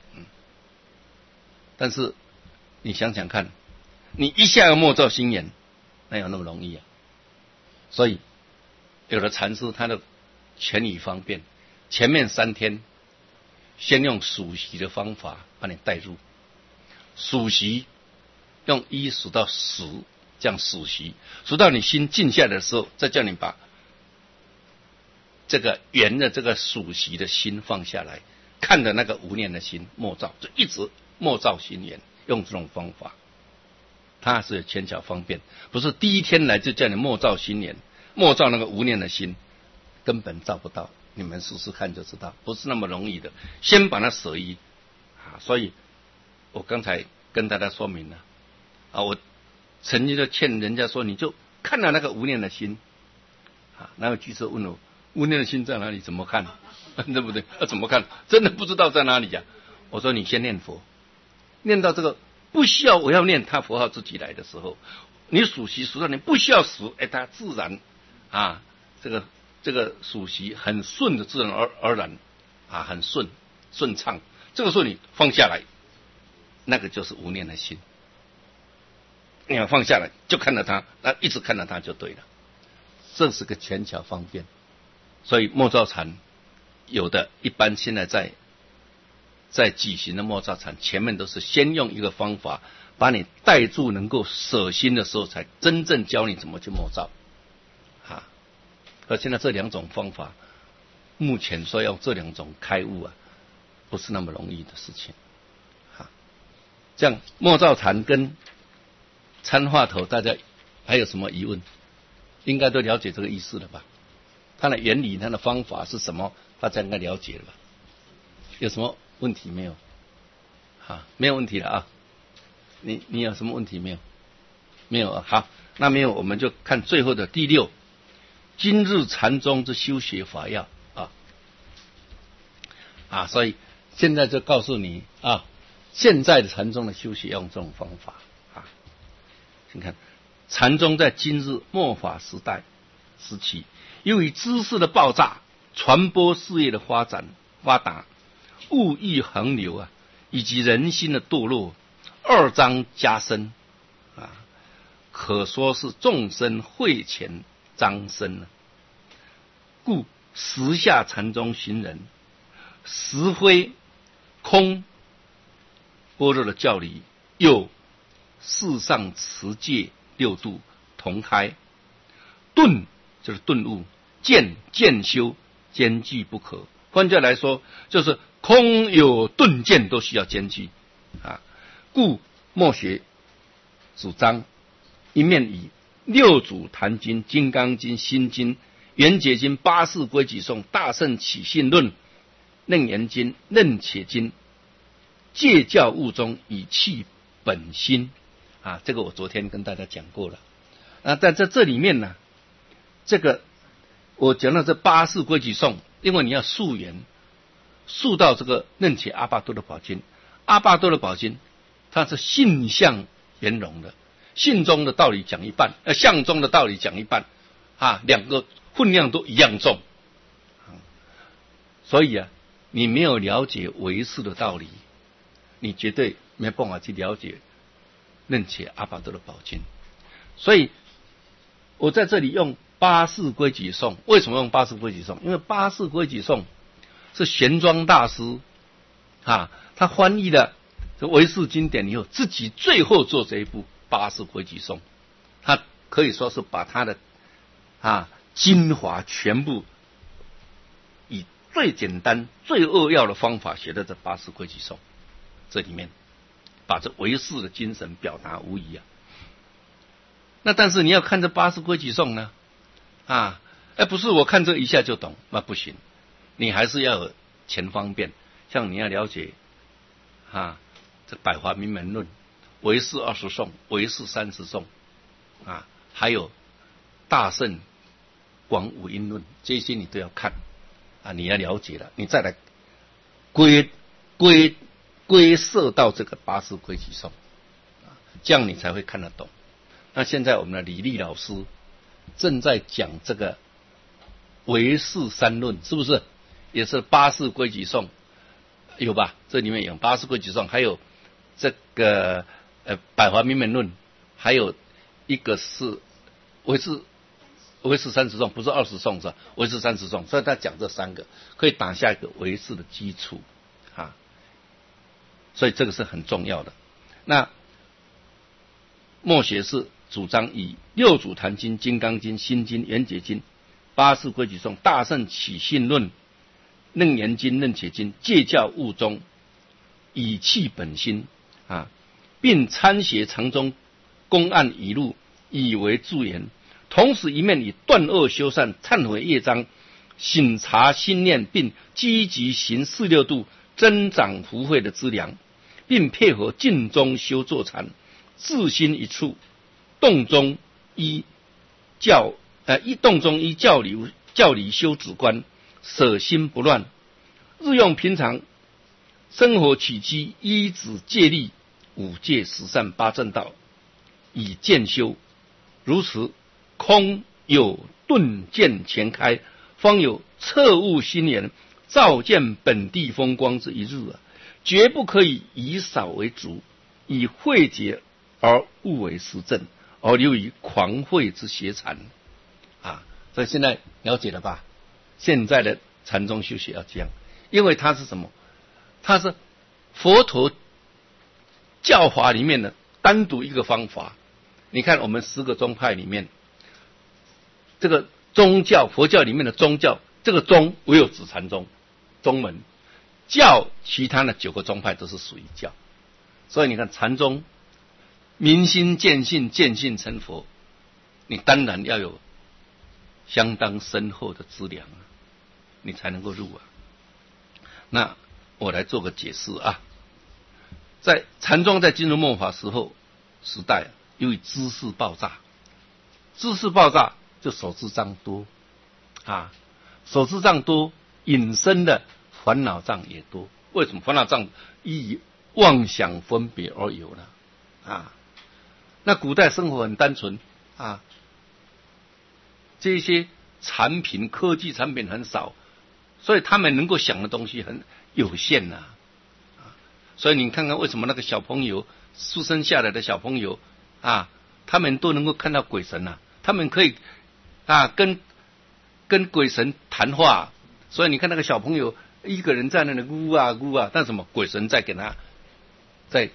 但是你想想看，你一下要默造心念，哪有那么容易啊？所以有的禅师他的权宜方便，前面3天先用数息的方法把你带入，数息用1数到10，这样数息，数到你心静下来的时候，再叫你把这个圆的这个数息的心放下来，看着那个无念的心默造，就一直默造心缘，用这种方法，它是权巧方便，不是第一天来就叫你默造心缘，默造那个无念的心，根本造不到。你们试试看就知道，不是那么容易的。先把它舍一啊，所以我刚才跟大家说明了啊，我曾经就劝人家说，你就看到那个无念的心啊。然后居士问我，无念的心在哪里？怎么看？对不对？怎么看？真的不知道在哪里呀。我说你先念佛，念到这个不需要我要念，他佛号自己来的时候，你数息数到你不需要数，它自然啊，这个数息很顺的，自然而然啊，很顺畅。这个时候你放下来，那个就是无念的心。你要放下来，就看着它，那一直看着它就对了。这是个权巧方便。所以默造禅有的一般现在在举行的默造禅，前面都是先用一个方法把你带住，能够舍心的时候，才真正教你怎么去默造啊。而现在这2种方法，目前说要这2种开悟啊，不是那么容易的事情啊。这样默造禅跟参话头，大家还有什么疑问？应该都了解这个意思了吧？它的原理、它的方法是什么？大家应该了解了吧？有什么问题没有？没有问题了啊。你有什么问题没有？没有啊。好，那没有，我们就看最后的第6，今日禅宗之修学法要啊。所以现在就告诉你啊，现在的禅宗的修学要用这种方法啊。请看，禅宗在今日末法时期，由于知识的爆炸、传播事业的发达、物欲横流啊，以及人心的堕落，二章加深啊，可说是众生会前张生了。故时下禅宗行人，实非空般若的教理，有世上持戒6度同开，顿就是顿悟，渐修兼具不可。换句话来说，就是空有顿渐都需要兼具啊。故默学主张一面以6祖坛经、金刚经、心经、圆觉经、八事规矩颂、大圣起信论、楞严经、楞伽经戒教务中，以弃本心。啊，这个我昨天跟大家讲过了。啊，但在这里面呢，这个我讲到这八事规矩颂，因为你要溯源，溯到这个楞伽阿爸多罗宝经。阿爸多罗宝经它是性相圆融的，性中的道理讲一半，相中的道理讲一半，啊，两个分量都一样重。所以啊，你没有了解唯识的道理，你绝对没办法去了解楞伽阿爸多罗宝经。所以我在这里用八事规矩颂。为什么用八事规矩颂？因为八事规矩颂是玄奘大师啊，他翻译了这唯识经典以后，自己最后做这一部八事规矩颂，他可以说是把他的精华全部以最简单最扼要的方法写在这八事规矩颂这里面，把这唯识的精神表达无疑啊。那但是你要看这八事规矩颂呢，不是我看这一下就懂，那不行，你还是要有前方便。像你要了解这百华明门论、唯识20颂、唯识30颂还有大乘广五音论，这些你都要看你要了解了，你再来归摄到这个八事规矩颂，这样你才会看得懂。那现在我们的李立老师正在讲这个唯识三论，是不是也是八事规矩颂？有吧？这里面有八事规矩颂，还有这个百华明门论，还有一个是唯识30颂，不是20颂，是吧？唯识30颂，所以他讲这三个可以打下一个唯识的基础所以这个是很重要的。那末学是主张以六祖坛经、金刚经、心经、圆觉经、八事规矩颂、大乘起信论、楞严经、楞伽经戒教务中，以弃本心并参学常中公案语录，以为助言。同时一面以断恶修善、忏悔业障、省察心念，并积极行46度，增长福慧的资粮，并配合静中修坐禅，自心一处，动中依教理修止观，舍心不乱，日用平常生活起居，依止戒律、五戒、十善、八正道，以渐修。如此，空有顿见前开，方有彻悟心眼，照见本地风光之一日绝不可以以少为足，以慧解而悟为实证，而流于狂慧之邪禅所以现在了解了吧？现在的禅宗修学要这样，因为它是什么？它是佛陀教法里面的单独一个方法。你看我们10个宗派里面，这个宗教佛教里面的宗教，这个宗唯有指禅宗宗门，教其他的9个宗派都是属于教。所以你看禅宗明心见性，见性成佛，你当然要有相当深厚的资粮你才能够入那我来做个解释在禅宗在进入末法时代，由于知识爆炸就手智障多手智障多，引申的烦恼障也多。为什么烦恼障？以妄想分别而有了那古代生活很单纯这些产品科技产品很少，所以他们能够想的东西很有限所以你看看为什么那个小朋友出生下来的小朋友他们都能够看到鬼神他们可以跟鬼神谈话。所以你看那个小朋友一个人在那里咕但什么鬼神在给他在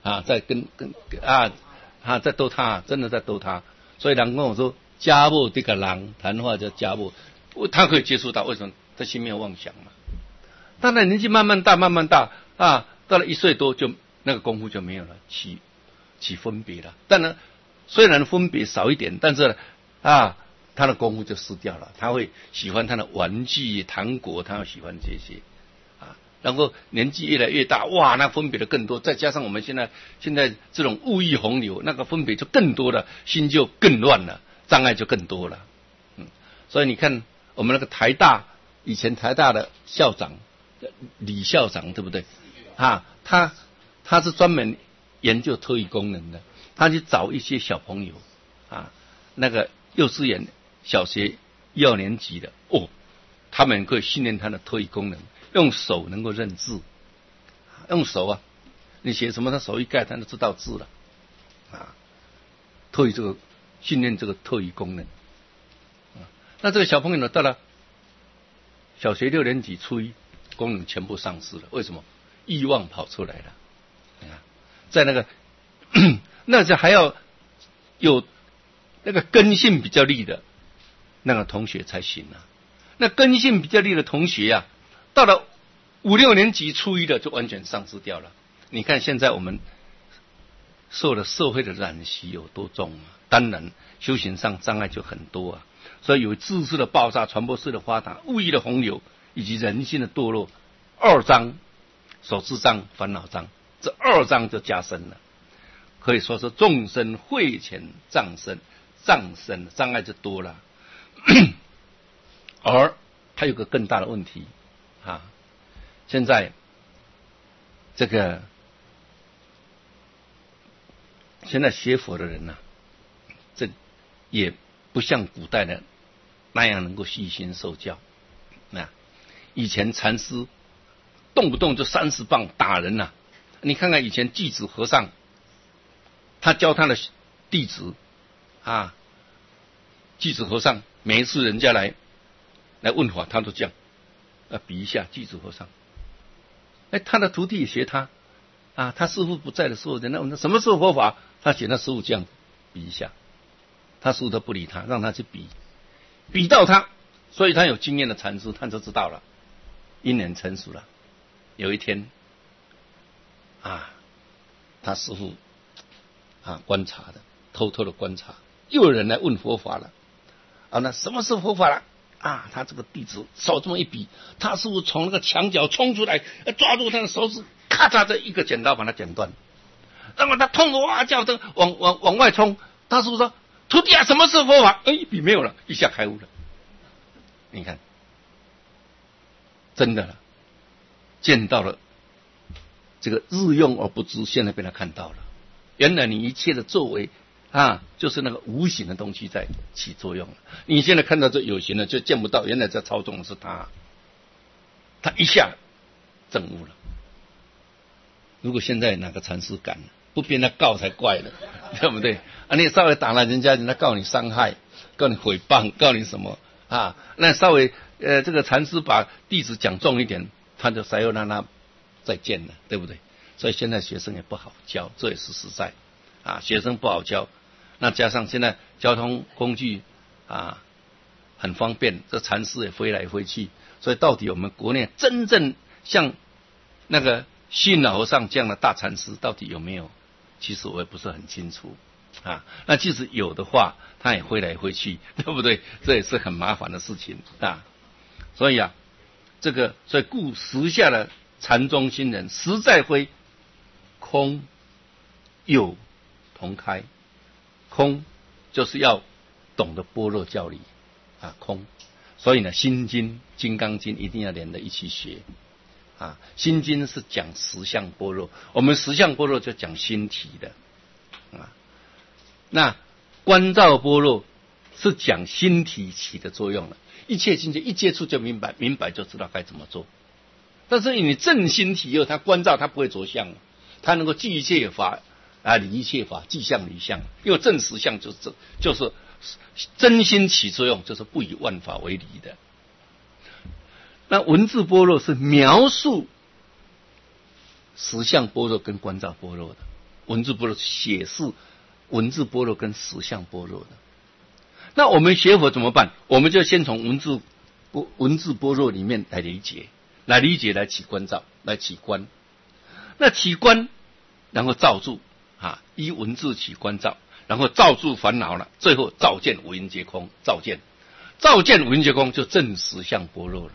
在逗他，真的在逗他。所以人跟我说家母这个人谈话叫家母，他可以接触到，为什么？他心没有妄想嘛。当然年纪慢慢大到了1岁多就那个功夫就没有了，起分别了。当然虽然分别少一点，但是他的功夫就失掉了。他会喜欢他的玩具糖果，他会喜欢这些然后年纪越来越大，哇，那分别的更多，再加上我们现在这种物欲洪流，那个分别就更多了，心就更乱了，障碍就更多了。所以你看我们那个台大，以前台大的校长李校长，对不对？他是专门研究特异功能的，他去找一些小朋友那个幼稚园、小学1、2年级的他们可以训练他的特异功能，用手能够认字，用手你写什么，他手一盖，他就知道字了训练这个特异功能那这个小朋友呢，到了小学6年级、初一，功能全部丧失了。为什么？欲望跑出来了。在那个那是还要有那个根性比较利的那个同学才行那根性比较利的同学到了5、6年级、初一的就完全丧失掉了。你看现在我们受了社会的染习有多重当然修行上障碍就很多所以有知识的爆炸、传播式的发达、物欲的洪流以及人性的堕落，2章手持章、烦恼章，这2章就加深了。可以说是众生慧浅障深，障碍就多了。而还有个更大的问题现在现在学佛的人这也不像古代的那样能够细心受教。以前禅师动不动就30棒打人你看看以前寂子和尚，他教他的弟子寂子和尚每一次人家来问法，他都这样比一下寂子和尚。他的徒弟也学他他师父不在的时候，人家问他什么时候佛法，他写他师父这样比一下，他师父都不理他，让他去比到他，所以他有经验的禅师他就知道了，因缘成熟了。有一天他师父观察的，偷偷的观察，又有人来问佛法了那什么是佛法了他这个弟子手这么一比，他师父从那个墙角冲出来，抓住他的手指，咔嚓这一个剪刀把他剪断，然后他痛得哇叫的往外冲。他师父说：“徒弟什么是佛法？”一比没有了，一下开悟了。你看，真的了，见到了这个日用而不知，现在被他看到了。原来你一切的作为就是那个无形的东西在起作用了。你现在看到这有形的就见不到，原来在操纵的是他一下证悟了。如果现在哪个禅师敢不被他告才怪了，对不对你稍微打了人家告你伤害，告你诽谤，告你什么那稍微这个禅师把弟子讲重一点，他就才又让他再见了，对不对？所以现在学生也不好教，这也是实在学生不好教。那加上现在交通工具很方便，这禅师也飞来飞去，所以到底我们国内真正像那个虚老和尚这样的大禅师到底有没有？其实我也不是很清楚那即使有的话，他也飞来飞去，对不对？这也是很麻烦的事情所以所以故时下的禅宗新人实在非空有同开。空就是要懂得般若教理空。所以呢，心经、金刚经一定要连着一起学心经是讲实相般若，我们实相般若就讲心体的那观照般若是讲心体起的作用了。一切境界一接触就明白，明白就知道该怎么做。但是你正心体以后，他观照他不会着相，他能够具一切法理一切法，即相离相。因为正实相就是真心起作用，就是不以万法为理的。那文字般若是描述实相般若跟观照般若的，文字般若写是文字般若跟实相般若的。那我们学佛怎么办？我们就先从文字般若里面来理解，来起观照，来起观。那起观，然后照住依文字起观照，然后照住烦恼了，最后照见五蕴皆空。照见五蕴皆空就证实相般若了。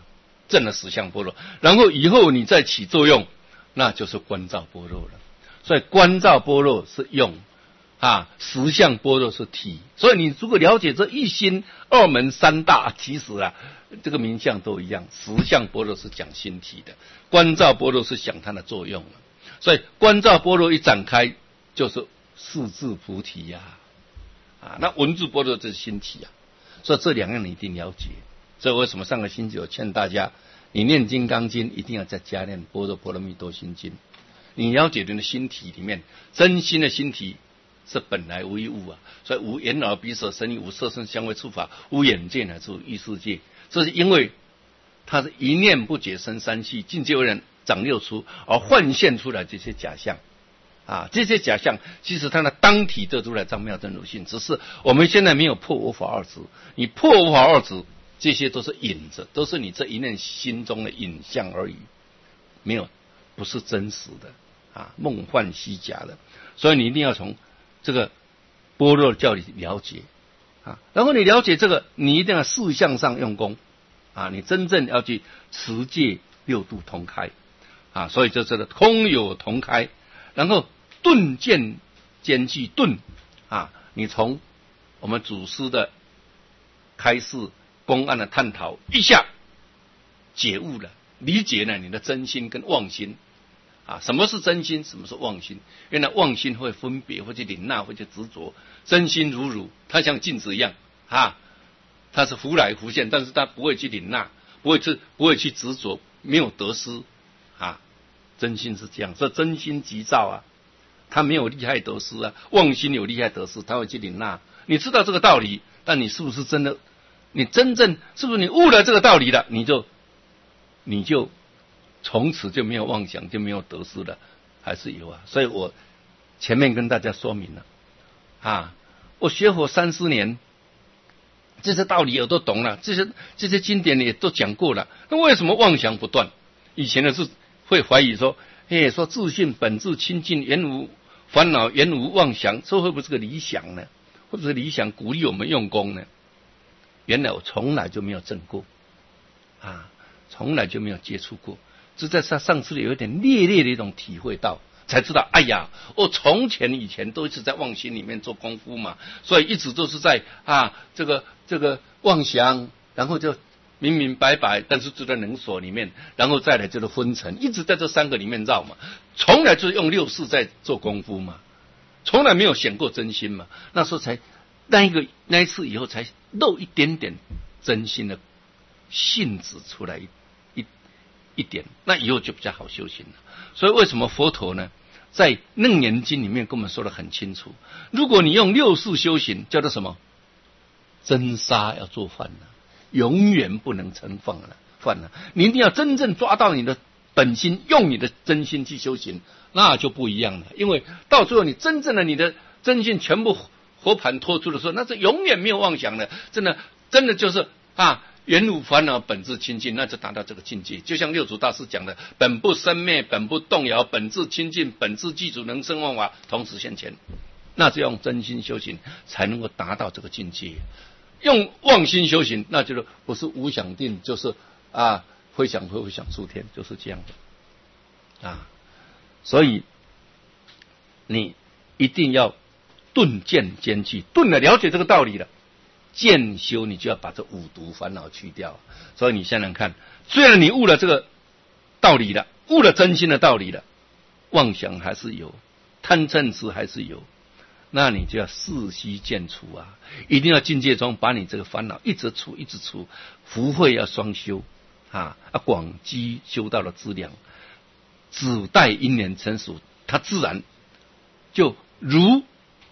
证了实相般若，然后以后你再起作用，那就是观照般若了。所以观照般若是用实相般若是体。所以你如果了解这一心二门三大，其实这个名相都一样。实相般若是讲心体的，观照般若是讲它的作用了。所以观照般若一展开，就是四智菩提呀。那文字般若就是心体啊。所以这两样你一定了解。所以为什么上个星期我劝大家，你念金刚经一定要再加念般若波罗蜜多心经。你了解你的心体里面，真心的心体是本来无一物啊，所以无眼耳鼻舌身意，无色声香味触法，无眼见乃至无异世界。这是因为它是一念不觉生三系，境界为人长六出，而幻现出来这些假象这些假象其实它的当体得出来藏妙真如性，只是我们现在没有破无法二执。你破无法二执，这些都是影子，都是你这一念心中的影像而已，没有，不是真实的梦幻虚假的。所以你一定要从这个般若教理了解然后你了解这个，你一定要事相上用功你真正要去持戒六度同开所以这是空有同开，然后顿见兼具顿你从我们祖师的开示公案的探讨一下解悟了，理解了你的真心跟妄心什么是真心，什么是妄心？原来妄心会分别，会去领纳，会去执着。真心如如，它像镜子一样它是浮来浮现，但是它不会去领纳，不会去执着，没有得失真心是这样，这真心即照它没有利害得失妄心有利害得失，它会去领纳。你知道这个道理，但你是不是真的？你真正是不是你悟了这个道理了？你就从此就没有妄想，就没有得失了，还是有所以我前面跟大家说明了我学佛30年，这些道理我都懂了，这些经典也都讲过了。那为什么妄想不断？以前的是会怀疑说自信本质清净，原无烦恼，原无妄想，这会不会是个理想呢？或者是理想鼓励我们用功呢？原来我从来就没有证过从来就没有接触过，只在上次有一点略略的一种体会到，才知道我从前以前都一直在妄心里面做功夫嘛，所以一直都是在这个妄想，然后就明明白白，但是就在能所里面，然后再来就是昏沉，一直在这3个里面绕嘛，从来就是用6识在做功夫嘛，从来没有显过真心嘛。那时候才那一次以后才露一点点真心的性质出来一点，那以后就比较好修行了。所以为什么佛陀呢，在楞严经里面跟我们说得很清楚，如果你用6识修行，叫做什么？真沙要做饭了，永远不能成饭了。你一定要真正抓到你的本心，用你的真心去修行，那就不一样了。因为到最后你真正的你的真心全部活盘托出的时候，那是永远没有妄想的，真的就是原无烦恼，本质清净，那就达到这个境界。就像六祖大师讲的，本不生灭，本不动摇，本质清净，本质具足，能生万法，同时现前。那就用真心修行才能够达到这个境界。用妄心修行，那就是不是无想定，就是会想出天，就是这样的所以你一定要顿见兼具，顿了了解这个道理了，渐修你就要把这五毒烦恼去掉。所以你想想看，虽然你悟了这个道理了，悟了真心的道理了，妄想还是有，贪嗔痴还是有，那你就要誓须渐除一定要境界中把你这个烦恼一直除，福慧要双修广积修道的资粮，只待因缘成熟，它自然就如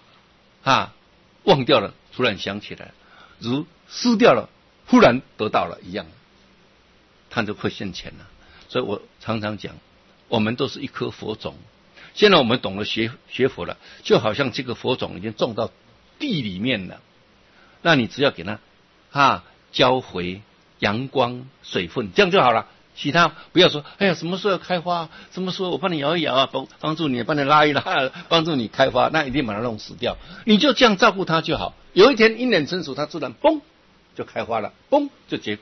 忘掉了突然想起来，如失掉了忽然得到了一样，它就会现前了。所以我常常讲，我们都是一颗佛种，现在我们懂得学佛了，就好像这个佛种已经种到地里面了，那你只要给它浇肥、阳光、水分，这样就好了。其他不要说什么时候要开花，什么时候我帮你摇一摇帮助你，帮你拉一拉，帮助你开花，那一定把它弄死掉。你就这样照顾它就好，有一天因缘成熟，它自然嘣就开花了，嘣就结果了，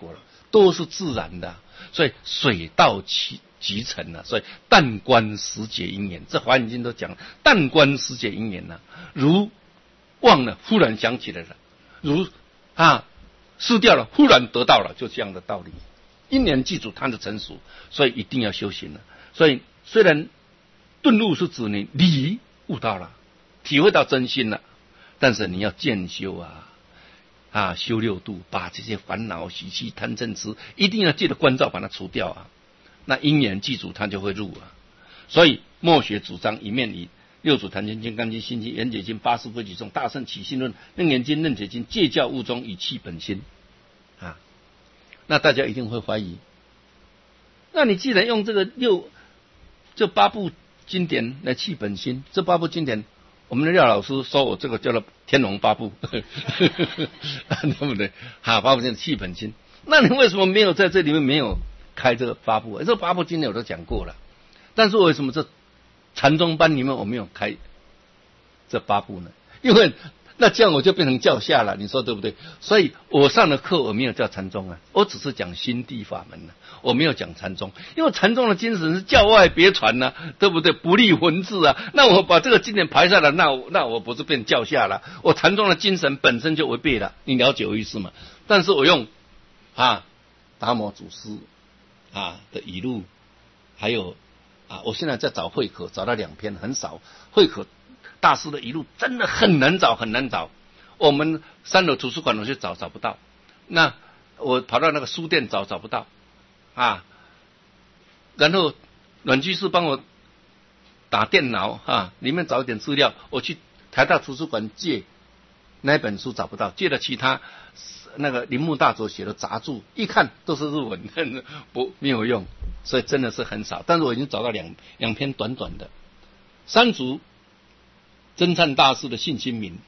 都是自然的，所以水到渠成了。所以淡观时节因缘，这《华严经》都讲淡观时节因缘了。如忘了，忽然想起来了；如失掉了，忽然得到了，就这样的道理。因缘记住它的成熟，所以一定要修行了。所以虽然顿悟是指你理悟到了，体会到真心了，但是你要渐修修六度，把这些烦恼习气贪嗔痴一定要记得关照，把它除掉啊。那因缘记住它就会入啊。所以末学主张一面以六祖坛经、金刚经、心经、圆觉经、八识归矩颂、大乘起信论、楞严经、楞解经戒教悟中以弃本心啊。那大家一定会怀疑，那你既然用这八部经典来弃本心，这八部经典，我们的廖老师说我这个叫做天龙八部，对不对？八部经典弃本心，那你为什么没有在这里面没有开这个八部？这八部经典我都讲过了，但是为什么这禅宗班里面我没有开这八部呢？因为那这样我就变成教下了，你说对不对？所以我上的课我没有叫禅宗啊，我只是讲心地法门啊，我没有讲禅宗，因为禅宗的精神是教外别传啊，对不对？不立文字啊，那我把这个经典排下来，那我不是变教下了？我禅宗的精神本身就违背了，你了解我意思吗？但是我用达摩祖师的语录，还有我现在在找慧可，找到2篇，很少。慧可大师的语录真的很难找，很难找。我们3楼图书馆我去找不到，那我跑到那个书店找不到然后阮居士帮我打电脑里面找一点资料，我去台大图书馆借那本书找不到，借了其他那个铃木大佐写的杂著，一看都是日文，没有用，所以真的是很少。但是我已经找到两篇短短的。三祖真禅大师的信心铭，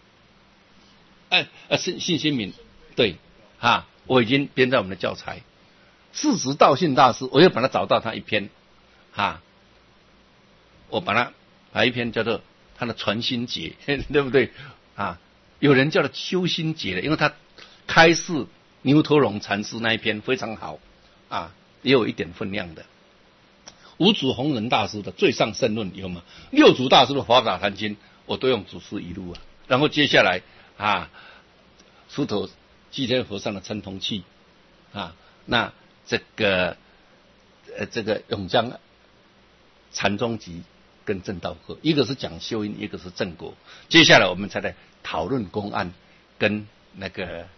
信心铭，对我已经编在我们的教材。四祖道信大师，我又把它找到他一篇我把一篇叫做他的传心节，对不对有人叫他修心节的，因为他开示牛头龙禅师那一篇非常好也有一点分量的。五祖弘忍大师的最上圣论有吗？六祖大师的法打坛经我都用祖师语录然后接下来梳头寂天和尚的参通气那这个永江禅宗集跟正道课，一个是讲修因，一个是正果。接下来我们才来讨论公案跟那个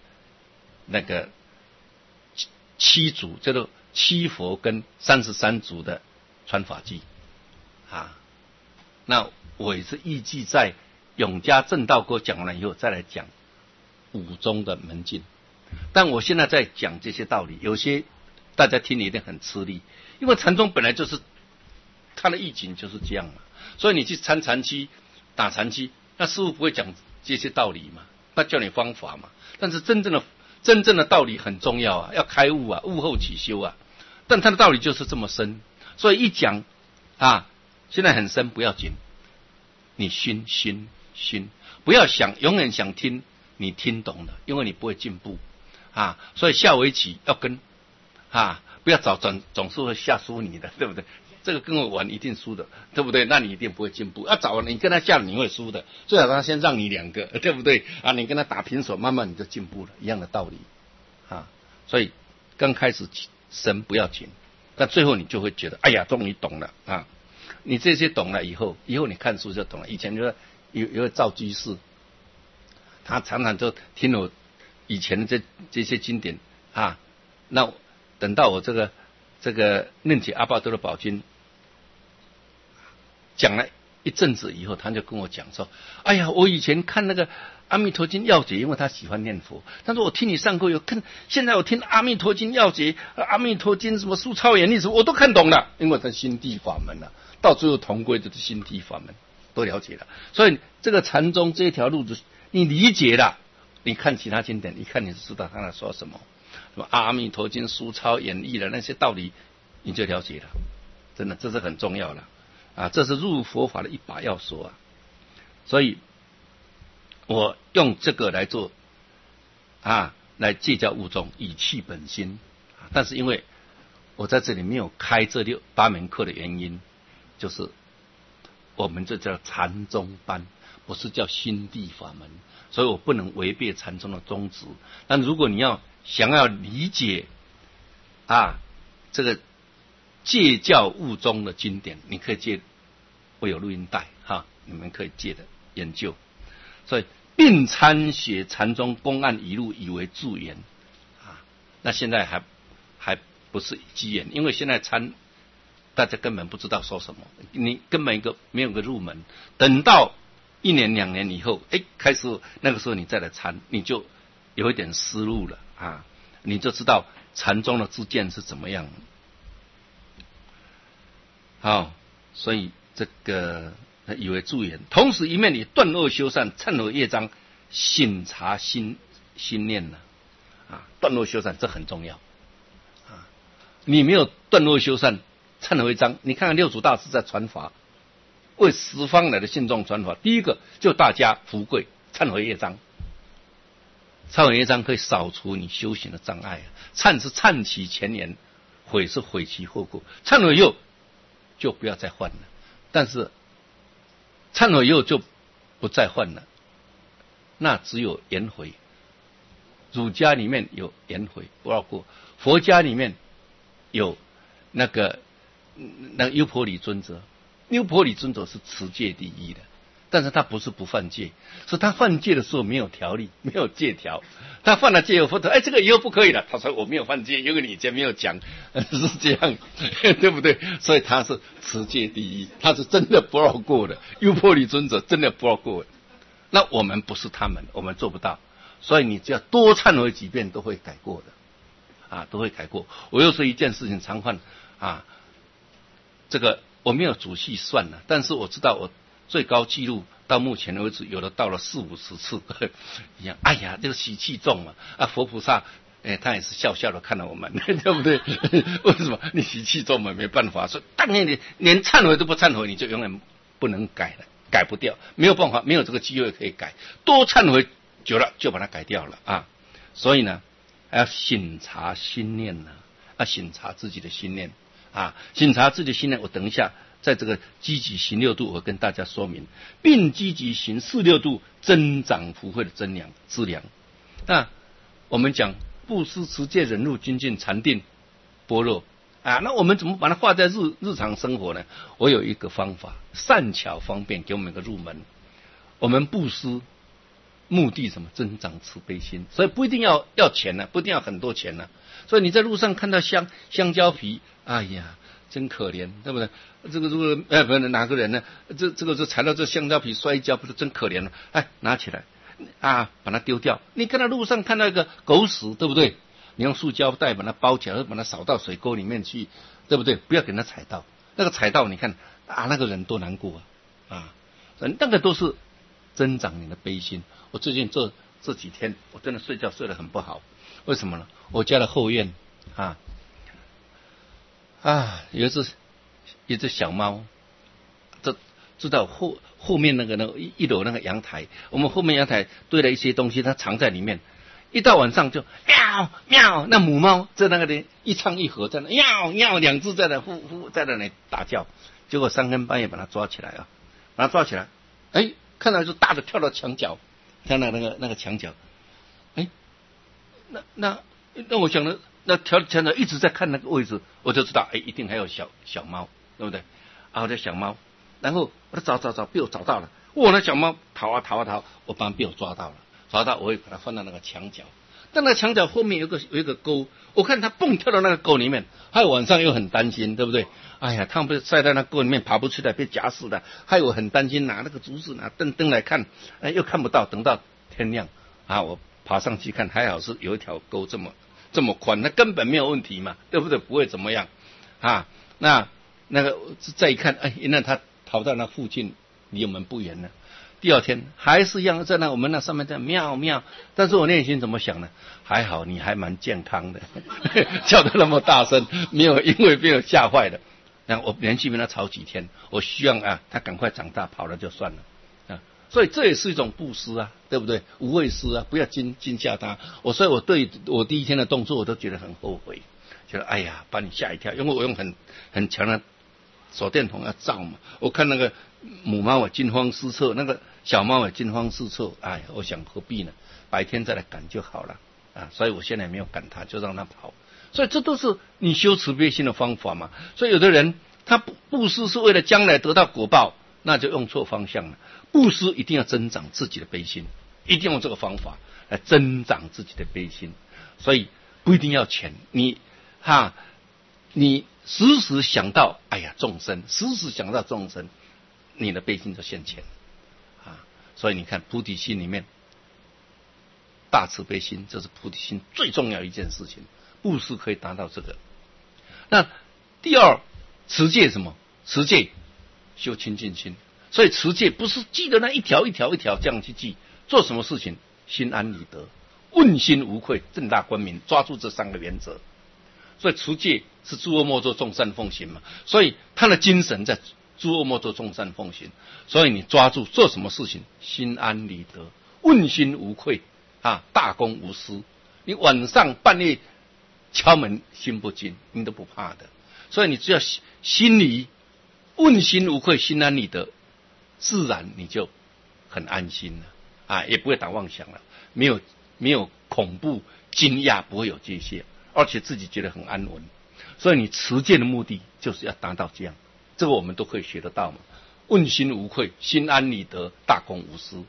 七祖叫做七佛跟33祖的传法记那我也是预计在永嘉正道课讲完了以后再来讲五宗的门径。但我现在在讲这些道理，有些大家听一定很吃力，因为禅宗本来就是它的意境就是这样嘛，所以你去参禅期打禅期，那师父不会讲这些道理嘛，他教你方法嘛。但是真正的道理很重要要开悟悟后起修但他的道理就是这么深，所以一讲现在很深不要紧，你熏，不要永远想听，你听懂了，因为你不会进步所以下围棋要跟不要总是会下输你的，对不对？这个跟我玩一定输的，对不对？那你一定不会进步。要找你跟他下你会输的，最好他先让你2个，对不对你跟他打平手，慢慢你就进步了，一样的道理所以刚开始深不要紧，但最后你就会觉得哎呀终于懂了你这些懂了以后你看书就懂了。以前就是有赵居士，他常常就听我以前的这些经典那等到我这个楞解阿爸多的宝经讲了一阵子以后，他就跟我讲说，哎呀我以前看那个阿弥陀经要解，因为他喜欢念佛，他说我听你上课有看，现在我听阿弥陀经要解，阿弥陀经什么书超演历史我都看懂了，因为他心地法门到最后同归的心地法门都了解了。所以这个禅宗这条路子你理解了，你看其他经典一看你就知道他在说什么阿弥陀经书超演绎的那些道理你就了解了，真的这是很重要了这是入佛法的一把要说所以我用这个来做来戒教悟中以弃本心但是因为我在这里没有开这8门课的原因，就是我们这叫禅宗班，不是叫心地法门，所以我不能违背禅宗的宗旨。但如果你想要理解这个戒教悟宗的经典，你可以借，我有录音带你们可以借的研究。所以并参学禅宗公案语录以为助言那现在还不是机缘，因为现在参大家根本不知道说什么，你根本没有个入门。等到1年2年以后，开始那个时候你再来参，你就有一点思路了你就知道禅宗的知见是怎么样。好，所以这个以为助言，同时一面你断恶修善，忏悔业障，省察心念断恶修善这很重要你没有断恶修善，忏悔业障，你看看六祖大师在传法，为十方来的信众传法，第一个就大家福贵，忏悔业障。忏悔业障可以扫除你修行的障碍忏是忏其前言，悔是悔其后过。忏悔以后就不要再犯了，但是忏悔以后就不再犯了，那只有颜回。儒家里面有颜回不要过，佛家里面有那个优婆离尊者。优婆离尊者是持戒第一的，但是他不是不犯戒，是他犯戒的时候没有条例，没有戒条。他犯了戒以后，佛说：“这个以后不可以了。”他说：“我没有犯戒，因为你以前没有讲，是这样，对不对？”所以他是持戒第一，他是真的不饶过的。优婆离尊者真的不饶过的。那我们不是他们，我们做不到。所以你只要多忏悔几遍，都会改过的都会改过。我又说一件事情常犯这个我没有仔细算了，但是我知道我最高纪录到目前为止有的到了40-50次一样。哎呀，这个习气重佛菩萨他也是笑笑的看到我们对不对？为什么你习气重嘛？没办法，所以当年你连忏悔都不忏悔，你就永远不能改了，改不掉，没有办法，没有这个机会可以改。多忏悔久了就把它改掉了所以呢还要省察心念省察自己的心念省察自己的心念。我等一下在这个积极行6度我跟大家说明，并积极行4-6度，增长福慧的资粮。那我们讲布施、持戒、忍辱、精进、禅定、般若那我们怎么把它化在日常生活呢？我有一个方法，善巧方便，给我们一个入门。我们布施目的什么？增长慈悲心，所以不一定要钱不一定要很多钱所以你在路上看到香蕉皮，哎呀，真可怜，对不对？这个不是哪个人呢？这个踩到这香蕉皮摔跤，不是真可怜了？拿起来把它丢掉。你看到路上看到一个狗屎，对不对？你用塑胶袋把它包起来，把它扫到水沟里面去，对不对？不要给它踩到，那个踩到你看那个人多难过那个都是增长你的悲心。我最近这几天我真的睡觉睡得很不好，为什么呢？我家的后院有一只小猫，知道后面那个1楼那个阳台，我们后面阳台堆了一些东西，它藏在里面。一到晚上就喵喵，那母猫在那个里一唱一和，在那喵喵，2只在那在那里打叫。结果3更半夜把它抓起来把它抓起来，看到就大的跳到墙角，跳到那个墙角，那我想呢，那跳墙角一直在看那个位置，我就知道一定还有小猫，对不对？我的小猫，然后我找，被我找到了。那小猫逃，我把它被我抓到了，抓到我会把它放到那个墙角。但那个墙角后面有一个沟，我看它蹦跳到那个沟里面，害我晚上又很担心，对不对？哎呀，它们塞在那沟里面爬不出来，被夹死了，害我很担心，拿那个竹子拿灯来看，又看不到，等到天亮我爬上去看，还好是有一条沟这么宽，那根本没有问题嘛，对不对？不会怎么样那个再一看，原来它逃到那附近，离我们不远了。第二天还是一样在我们那上面在喵喵，但是我内心怎么想呢？还好你还蛮健康的叫得那么大声，没有因为被我吓坏了。我连续跟他吵几天，我希望他赶快长大，跑了就算了所以这也是一种布施对不对？无畏施不要惊吓他。所以我对我第一天的动作我都觉得很后悔， 觉得哎呀把你吓一跳，因为我用很强的手电筒要照嘛，我看那个母猫惊慌失措，那个小猫也惊慌失措，哎，我想何必呢？白天再来赶就好了啊，所以我现在没有赶它，就让它跑。所以这都是你修慈悲心的方法嘛。所以有的人他布施是为了将来得到果报，那就用错方向了。布施一定要增长自己的悲心，一定要用这个方法来增长自己的悲心。所以不一定要钱，你时时想到哎呀众生，时时想到众生，你的悲心就现前啊。所以你看菩提心里面，大慈悲心，这是菩提心最重要的一件事情。布施可以达到这个。那第二，持戒什么？持戒修清净心。所以持戒不是记得那一条一条一条这样去记，做什么事情心安理得，问心无愧，正大光明，抓住这三个原则。所以持戒是诸恶莫作，众善奉行嘛。所以他的精神在诸恶莫作，众善奉行。所以你抓住做什么事情，心安理得，问心无愧啊，大公无私。你晚上半夜敲门心不惊，你都不怕的。所以你只要心里问心无愧，心安理得，自然你就很安心了啊，也不会打妄想了，没有恐怖惊讶，不会有这些，而且自己觉得很安稳。所以你持戒的目的就是要达到这样，这个我们都可以学得到嘛。问心无愧，心安理得，大公无私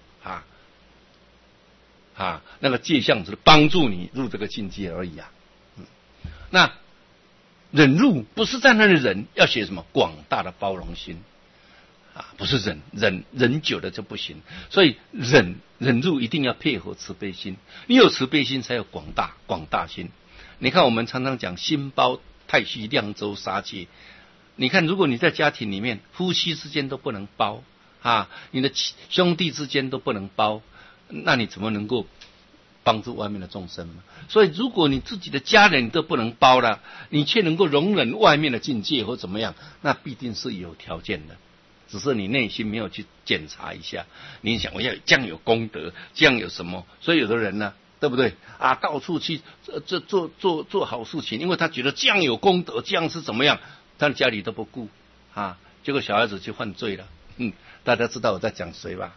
那个戒相只是帮助你入这个境界而已啊。那忍辱不是在那里忍，要写什么广大的包容心啊，不是忍久了就不行。所以忍辱一定要配合慈悲心，你有慈悲心才有广大心。你看我们常常讲心包太虚，量周杀戒。你看如果你在家庭里面，夫妻之间都不能包啊，你的兄弟之间都不能包，那你怎么能够帮助外面的众生嘛？所以如果你自己的家人都不能包了，你却能够容忍外面的境界或怎么样，那必定是有条件的，只是你内心没有去检查一下。你想我要这样有功德，这样有什么？所以有的人呢，对不对啊？到处去做好事情，因为他觉得这样有功德，这样是怎么样，他的家里都不顾啊，结果小孩子去犯罪了。大家知道我在讲谁吧？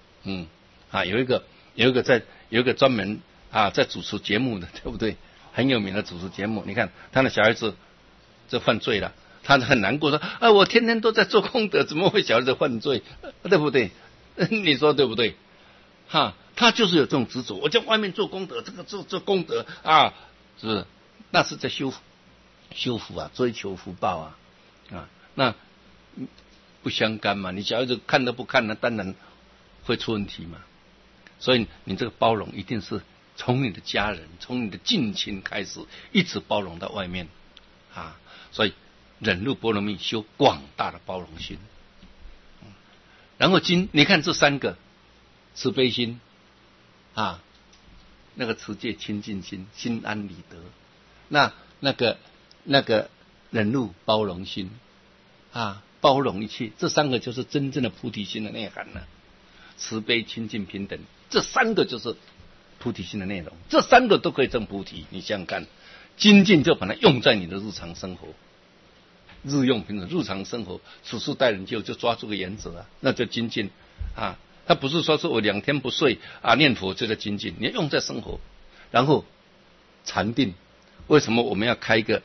有一个专门在主持节目的，对不对？很有名的主持节目。你看他的小孩子就犯罪了，他很难过说我天天都在做功德，怎么会小孩子犯罪？对不对？你说对不对？他就是有这种执着，我在外面做功德，这个做功德啊，是不是？那是在修福啊，追求福报啊，那不相干嘛。你小孩子看都不看，那当然会出问题嘛。所以你这个包容一定是从你的家人，从你的近亲开始，一直包容到外面啊。所以忍辱波罗蜜修广大的包容心。然后你看这三个慈悲心啊，那个持戒清净心，心安理得，那个忍辱包容心啊，包容一切，这三个就是真正的菩提心的内涵了。慈悲清净平等，这三个就是菩提心的内容，这三个都可以证菩提。你想想看，精进就把它用在你的日常生活，日用平等，日常生活处事待人就抓住个原则啊，那就精进啊。他不是说是我2天不睡啊念佛就在精进，你要用在生活。然后禅定，为什么我们要开一个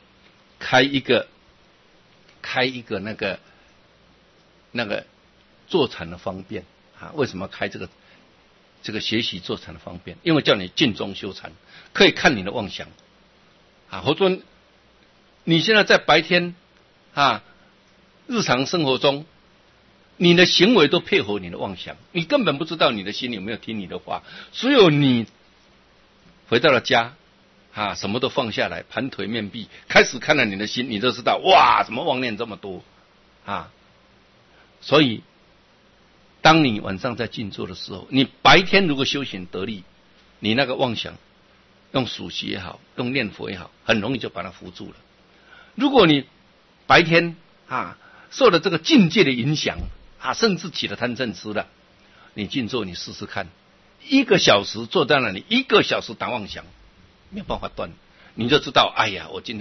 那个坐禅的方便啊？为什么开这个学习坐禅的方便？因为叫你静中修禅，可以看你的妄想啊。或者说你现在在白天日常生活中，你的行为都配合你的妄想，你根本不知道你的心有没有听你的话。只有你回到了家什么都放下来，盘腿面壁，开始看了你的心，你就知道哇，怎么妄念这么多所以当你晚上在静坐的时候，你白天如果修行得力，你那个妄想用数息也好，用念佛也好，很容易就把它扶住了。如果你白天受了这个境界的影响甚至起了贪嗔痴了，你静坐你试试看，1个小时坐在那里，1个小时打妄想，没有办法断，你就知道哎呀，我今天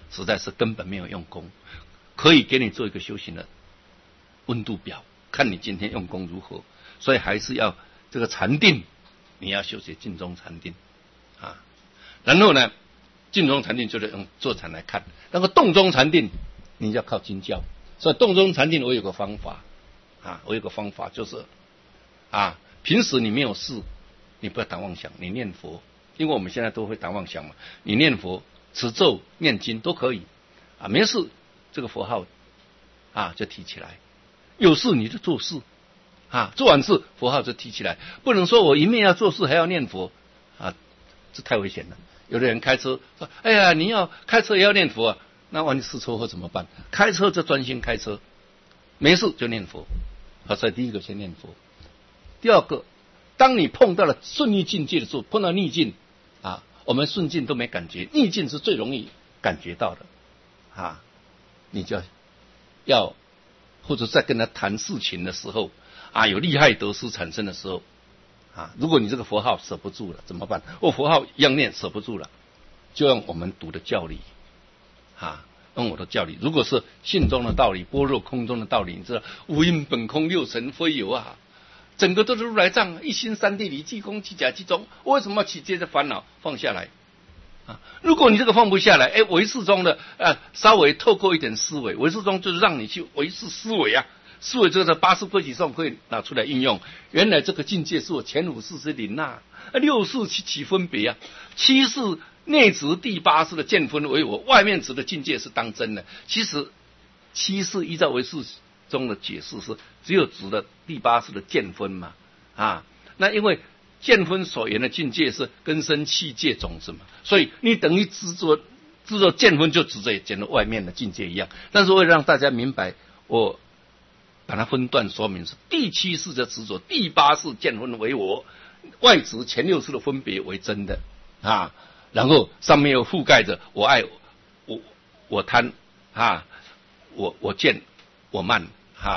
实在是根本没有用功。可以给你做一个修行的温度表，看你今天用功如何。所以还是要这个禅定，你要修习静中禅定啊。然后呢，静中禅定就是用坐禅来看，那个动中禅定你要靠经教。所以动中禅定我有个方法啊，我有个方法就是啊，平时你没有事，你不要打妄想，你念佛，因为我们现在都会打妄想嘛，你念佛、持咒、念经都可以啊，没事这个佛号啊就提起来，有事你就做事啊，做完事佛号就提起来，不能说我一面要做事还要念佛啊，这太危险了。有的人开车说：“哎呀，你要开车也要念佛啊。”那万一出车祸怎么办？开车就专心开车，没事就念佛。所以第一个先念佛。第二个，当你碰到了顺逆境界的时候，碰到逆境啊，我们顺境都没感觉，逆境是最容易感觉到的啊。你就要或者在跟他谈事情的时候啊，有利害得失产生的时候啊，如果你这个佛号舍不住了怎么办？佛号一样念舍不住了，就用我们读的教理啊，用我的教理。如果是信中的道理，般若空中的道理，你知道无因本空，六尘非有啊，整个都是如来藏，一心三谛里，即空即假即中。为什么起这些烦恼？放下来啊！如果你这个放不下来，唯识中的稍微透过一点思维，唯识中就是让你去唯识思维啊。思维这个八识归体上可以拿出来应用。原来这个境界是我前五识是零呐，六识起分别啊，七识内执第八识的见分为我，外面执的境界是当真的。其实七识依照唯识中的解释是只有指的第八识的见分嘛啊，那因为见分所言的境界是根生器界种子嘛，所以你等于执着见分就指着见的外面的境界一样。但是为了让大家明白，我把它分段说明是第七识的执着，第八识见分为我，外执前六识的分别为真的啊，然后上面又覆盖着我爱我贪啊，我见我慢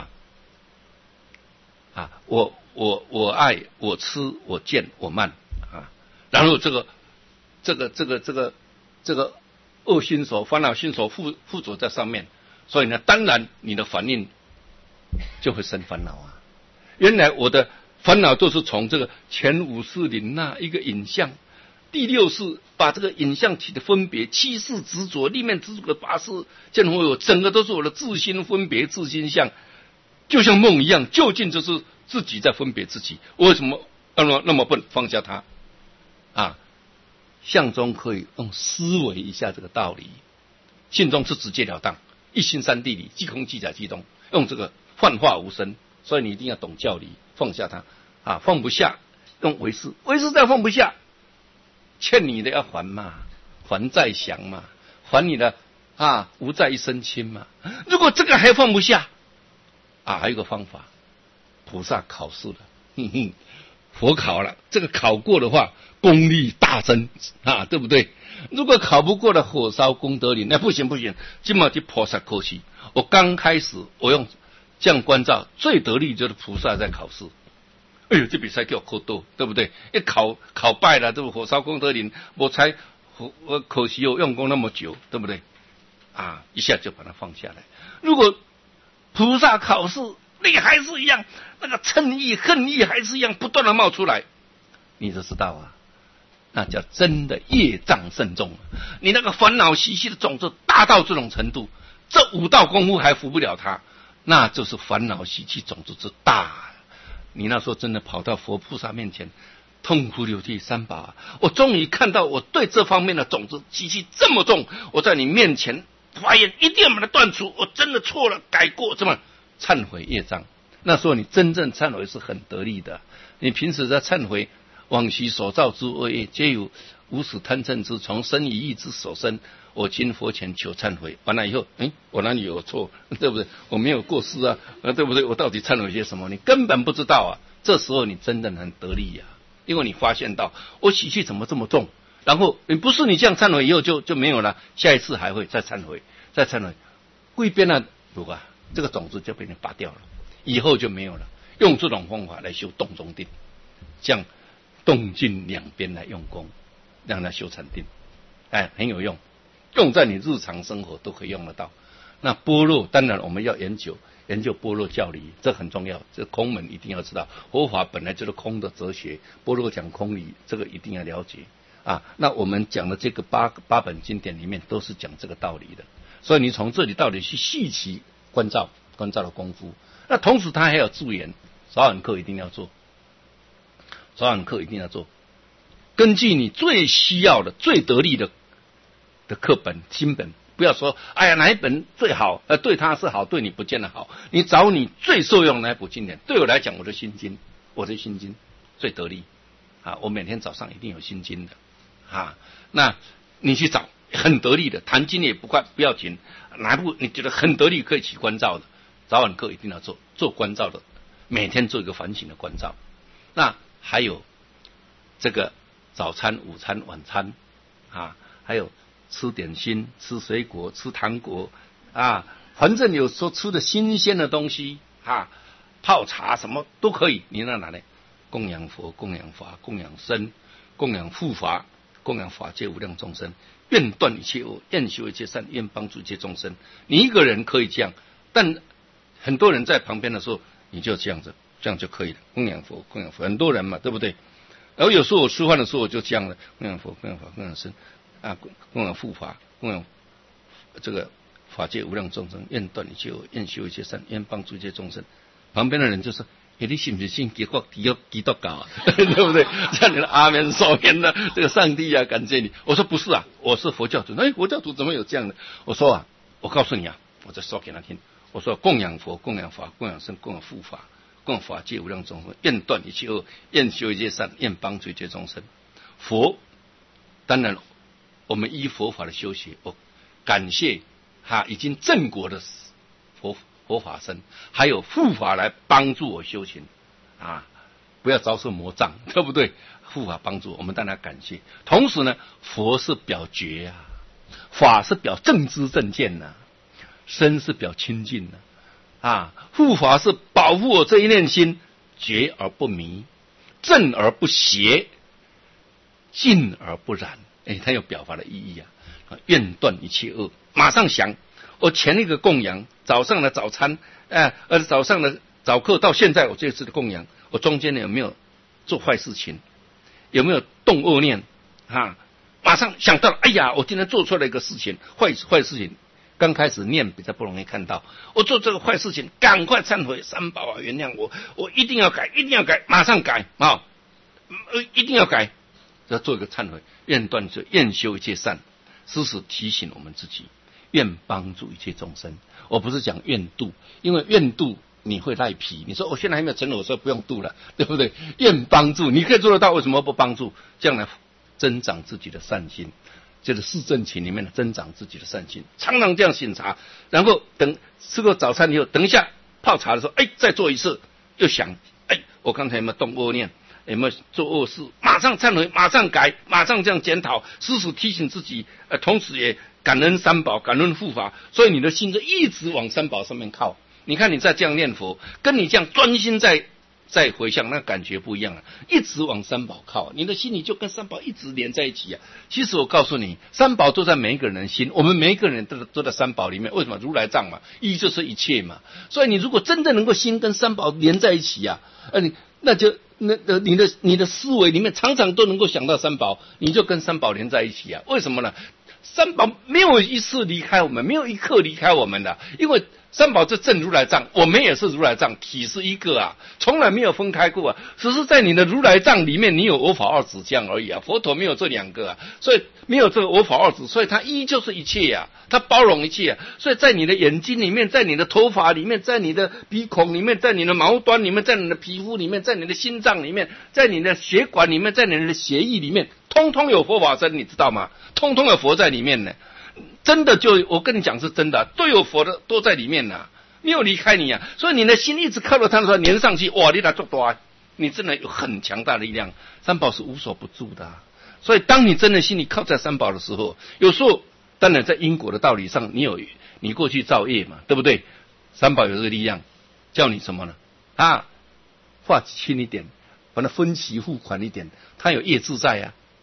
我爱我痴我见我慢啊，然后这个恶心所烦恼心所附着在上面，所以呢，当然你的反应就会生烦恼啊。原来我的烦恼都是从这个前五识林那一个影像，第六识把这个影像体的分别，七识执着，里面执着的八识见为我，整个都是我的自心分别、自心相，就像梦一样，究竟就是自己在分别自己。为什么那么笨？放下它啊！相中可以用思维一下这个道理，信中是直截了当，一心三谛里，即空即假即中，用这个幻化无声。所以你一定要懂教理，放下它啊！放不下，用唯识，唯识再放不下，欠你的要还嘛，还债降嘛，还你的无债一身轻嘛。如果这个还放不下还有一个方法，菩萨考试了，佛考了，这个考过的话，功力大增对不对？如果考不过的，火烧功德林，那不行，今嘛就菩萨考试。我刚开始我用这样关照，最得力就是菩萨在考试。哎呦，这比赛叫我考多，对不对？一考败了，这个火烧功德林，我可惜我用功那么久，对不对？一下就把它放下来。如果菩萨考试，你还是一样，那个嗔意、恨意还是一样不断的冒出来，你就知道那叫真的业障深重。你那个烦恼习气的种子大到这种程度，这五道功夫还服不了它，那就是烦恼习气种子之大。你那时候真的跑到佛菩萨面前，痛哭流涕三把，我终于看到我对这方面的种子习气这么重，我在你面前发愿，一定要把它断除，我真的错了，改过，这么忏悔业障。那时候你真正忏悔是很得力的。你平时在忏悔往昔所造之恶业，皆有无始贪嗔痴，从生于意之所生，我今佛前求忏悔。完了以后，我哪里有错，对不对？我没有过失对不对？我到底忏悔些什么？你根本不知道这时候你真的很得力因为你发现到我习气怎么这么重，然后不是你这样忏悔以后就没有了，下一次还会再忏悔，归边了，这个种子就被你拔掉了，以后就没有了。用这种方法来修动中定，像动静两边来用功，让它修禅定，很有用用在你日常生活都可以用得到。那般若当然我们要研究般若教理，这很重要，这空门一定要知道，佛法本来就是空的哲学，般若讲空理，这个一定要了解啊。那我们讲的这个八本经典里面都是讲这个道理的，所以你从这里道理去细其关照的功夫。那同时他还有助言，早晚课一定要做，根据你最需要的、最得力的课本、经本，不要说哎呀哪一本最好，对他是好，对你不见得好。你找你最受用的那一部经典。对我来讲，我的心经最得力啊！我每天早上一定有心经的啊。那你去找很得力的，谈经也不要紧，哪一部你觉得很得力可以起关照的，早晚课一定要做关照的，每天做一个反省的关照。那还有这个早餐、午餐、晚餐啊，还有吃点心、吃水果、吃糖果啊，反正有时候吃的新鲜的东西啊，泡茶什么都可以。你那哪呢？供养佛、供养法、供养僧、供养护法、供养法界无量众生，愿断一切恶，愿修一切善，愿帮助一切众生。你一个人可以这样，但很多人在旁边的时候，你就这样子，这样就可以了。供养佛，供养佛，很多人嘛，对不对？然后有时候我吃饭的时候，我就这样了，供养佛，供养法，供养僧啊，供养护法，供养这个法界无量众生，愿断一切恶，愿修一切善，愿帮助一切众生。旁边的人就说：“你信不信基督教啊？对不对？像你的阿门所言的这个上帝啊，感谢你。”我说：“不是啊，我是佛教徒。”佛教徒怎么有这样的？我说啊，我告诉你啊，我再说给他听。我说：供养佛，供养法，供养僧，供养护法，供养法界无量众生，愿断一切恶，愿修一切善，愿帮助一切众生。佛，当然我们依佛法的修学，我感谢已经正果的佛法僧，还有护法来帮助我修行啊，不要遭受魔障，对不对？护法帮助我们，当然感谢。同时呢，佛是表觉啊，法是表正知正见呐，身是表清净啊，护法是保护我这一念心，觉而不迷，正而不邪，净而不染。它有表法的意义啊。愿断一切恶，马上想，我前一个供养，早上的早餐，早上的早课到现在我这次的供养，我中间有没有做坏事情，有没有动恶念啊？马上想到了，哎呀，我今天做错了一个事情，坏事情。刚开始念比较不容易看到，我做这个坏事情，赶快忏悔，三宝啊，原谅我一定要改，马上改啊，一定要改，要做一个忏悔，愿断罪，愿修一切善，时时提醒我们自己，愿帮助一切众生。我不是讲愿度，因为愿度你会赖皮，你说我现在还没有成，我说不用度了，对不对？愿帮助，你可以做得到，为什么不帮助？这样来增长自己的善心。就是四正勤里面的增长自己的善心，常常这样醒茶，然后等吃过早餐以后，等一下泡茶的时候，再做一次，又想，我刚才有没有动恶念，有没有做恶事，马上忏悔，马上改，马上这样检讨，时时提醒自己，同时也感恩三宝，感恩护法，所以你的心就一直往三宝上面靠。你看你再这样念佛，跟你这样专心再回向，那感觉不一样了。一直往三宝靠，你的心里就跟三宝一直连在一起啊。其实我告诉你，三宝都在每一个人的心，我们每一个人都在三宝里面。为什么？如来藏嘛，一就是一切嘛。所以你如果真的能够心跟三宝连在一起啊，你的思维里面常常都能够想到三宝，你就跟三宝连在一起啊。为什么呢？三宝没有一次离开我们，没有一刻离开我们的，因为三宝这正如来藏，我们也是如来藏，体是一个啊，从来没有分开过啊。只是在你的如来藏里面，你有我法二执这样而已啊。佛陀没有这两个啊，所以没有这个我法二执，所以它一就是一切啊，它包容一切啊。所以在你的眼睛里面，在你的头发里面，在你的鼻孔里面，在你的毛端里面，在你的皮肤里面，在你的心脏里面，在你的血管里面，在你的血液里面，通通有佛法身，你知道吗？通通有佛在里面呢。真的我跟你讲是真的，都有佛的都在里面呢，没有离开你啊。所以你的心一直靠着它的时候连上去，哇，你来做多，你真的有很强大的力量。三宝是无所不住的啊。所以当你真的心里靠在三宝的时候，有时候当然在因果的道理上，你过去造业嘛，对不对？三宝有这个力量，叫你什么呢？划轻一点，把它分期付款一点，它有业自在啊。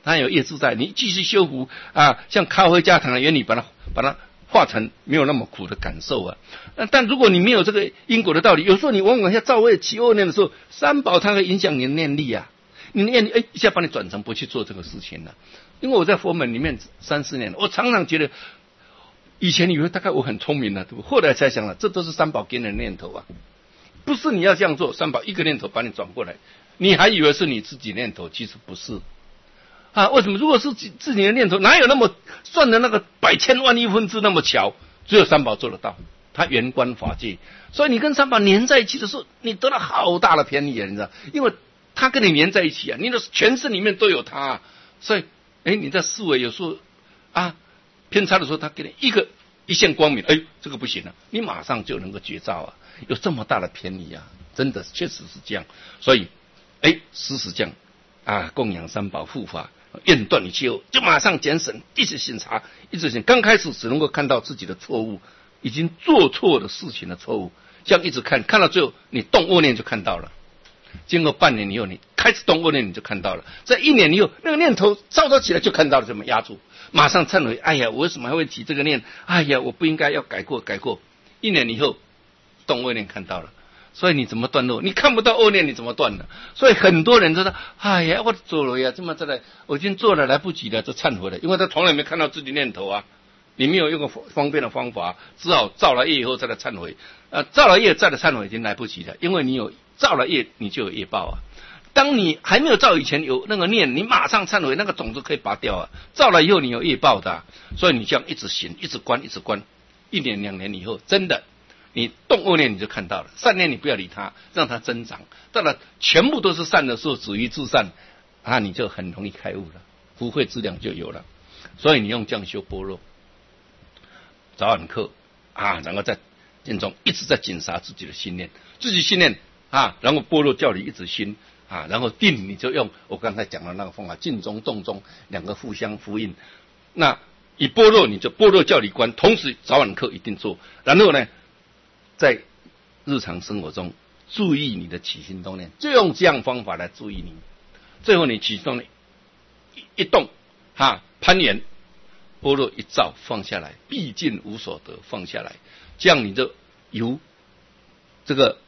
它有业自在，你继续修复啊，像咖啡加糖的原理，把它化成没有那么苦的感受啊。但如果你没有这个因果的道理，有时候你往往要造业起恶念的时候，三宝它会影响你的念力啊。你念力一下把你转成不去做这个事情了。因为我在佛门里面30年了，我常常觉得，以前以为大概我很聪明了，对不？后来才想了，这都是三宝给你的念头啊，不是你要这样做，三宝一个念头把你转过来，你还以为是你自己念头，其实不是啊。为什么？如果是自己的念头，哪有那么算的那个100千万亿分之那么巧？只有三宝做得到，他圆观法界，所以你跟三宝连在一起的时候，你得了好大的便宜啊，你知道？因为他跟你连在一起啊，你的全身里面都有他啊，所以你在思维有时候啊偏差的时候，他给你一线光明，这个不行了，你马上就能够觉照啊，有这么大的便宜啊，真的确实是这样。所以时时这样啊，供养三宝护法，愿断一切恶，就马上检审，一直审查，一直审。刚开始只能够看到自己的错误，已经做错的事情的错误，这样一直看到最后，你动恶念就看到了。经过半年以后，你开始动恶念，你就看到了。在1年以后，那个念头造作起来就看到了，怎么压住，马上忏悔。哎呀，我为什么还会起这个念？哎呀，我不应该要改过。1年以后，动恶念看到了。所以你怎么断恶？你看不到恶念，你怎么断呢？所以很多人都说：“哎呀，我做了呀，这么来，我已经做了，来不及了，就忏悔了。”因为他从来没看到自己念头啊，你没有用个方便的方法，只好造了业以后再来忏悔。造了业再来忏悔已经来不及了，因为你有造了业，你就有业报啊。当你还没有造以前有那个念，你马上忏悔，那个种子可以拔掉啊。造了以后你有业报的啊，所以你这样一直行，一直关，1年2年以后，真的。你动恶念你就看到了，善念你不要理它，让它增长。到了全部都是善的时候，止于至善啊，你就很容易开悟了，福慧资粮就有了。所以你用这样修般若，早晚课啊，然后在心中一直在检查自己的心念，啊，然后般若教你一直心啊，然后定你就用我刚才讲的那个方法，静中动中2个互相呼应。那以般若你就般若教你观，同时早晚课一定做，然后呢？在日常生活中注意你的起心动念，就用这样方法来注意你。最后你起心动念一动攀岩，般若一照放下来，毕竟无所得放下来，这样你就由这个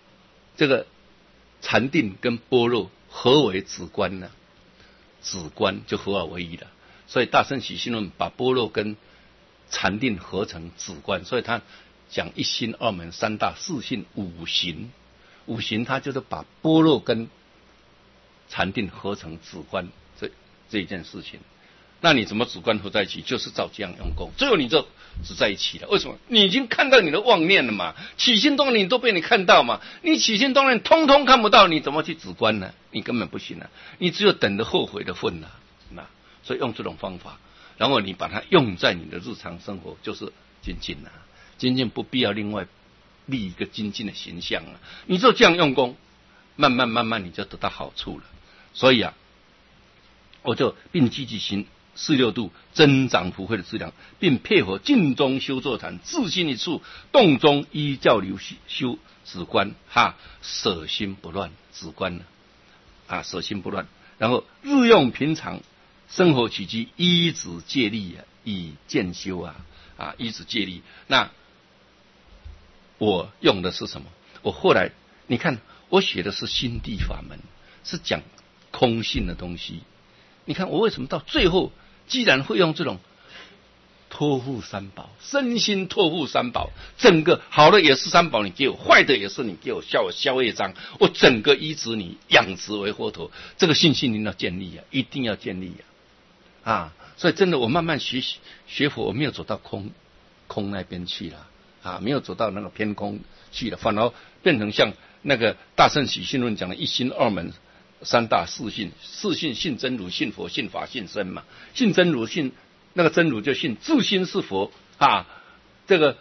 禅定跟般若合为止观了，止观就合而为一了。所以大乘起信论把般若跟禅定合成止观，所以他讲1心2门3大4性5行，5行它就是把般若跟禅定合成止观这一件事情。那你怎么止观合在一起？就是照这样用功，最后你就止在一起了。为什么？你已经看到你的妄念了嘛，起心动念都被你看到嘛，你起心动念通通看不到，你怎么去止观呢？你根本不行啊，你只有等着后悔的份了。那所以用这种方法，然后你把它用在你的日常生活，就是精进啊。精进不必要另外立一个精进的形象啊，你就这样用功，慢慢你就得到好处了。所以啊，我就并积极行46度，增长福慧的质量，并配合静中修坐禅，自心一处，动中依教流修止观舍心不乱止观舍心不乱，然后日用平常生活起居依止戒律以渐修依止戒律。那我用的是什么？我后来你看，我写的是心地法门，是讲空性的东西。你看我为什么到最后既然会用这种托付三宝，身心托付三宝，整个好的也是三宝你给我，坏的也是你给我，消业障，我整个依止你，养殖为佛陀，这个信心一定要建立一定要建立所以真的我慢慢学佛，我没有走到空那边去了没有走到那个偏空去了，反而变成像那个大乘起信论讲的1心2门3大4性，4性信真如、信佛、信法、信身嘛。信真如，信那个真如就信自心是佛这个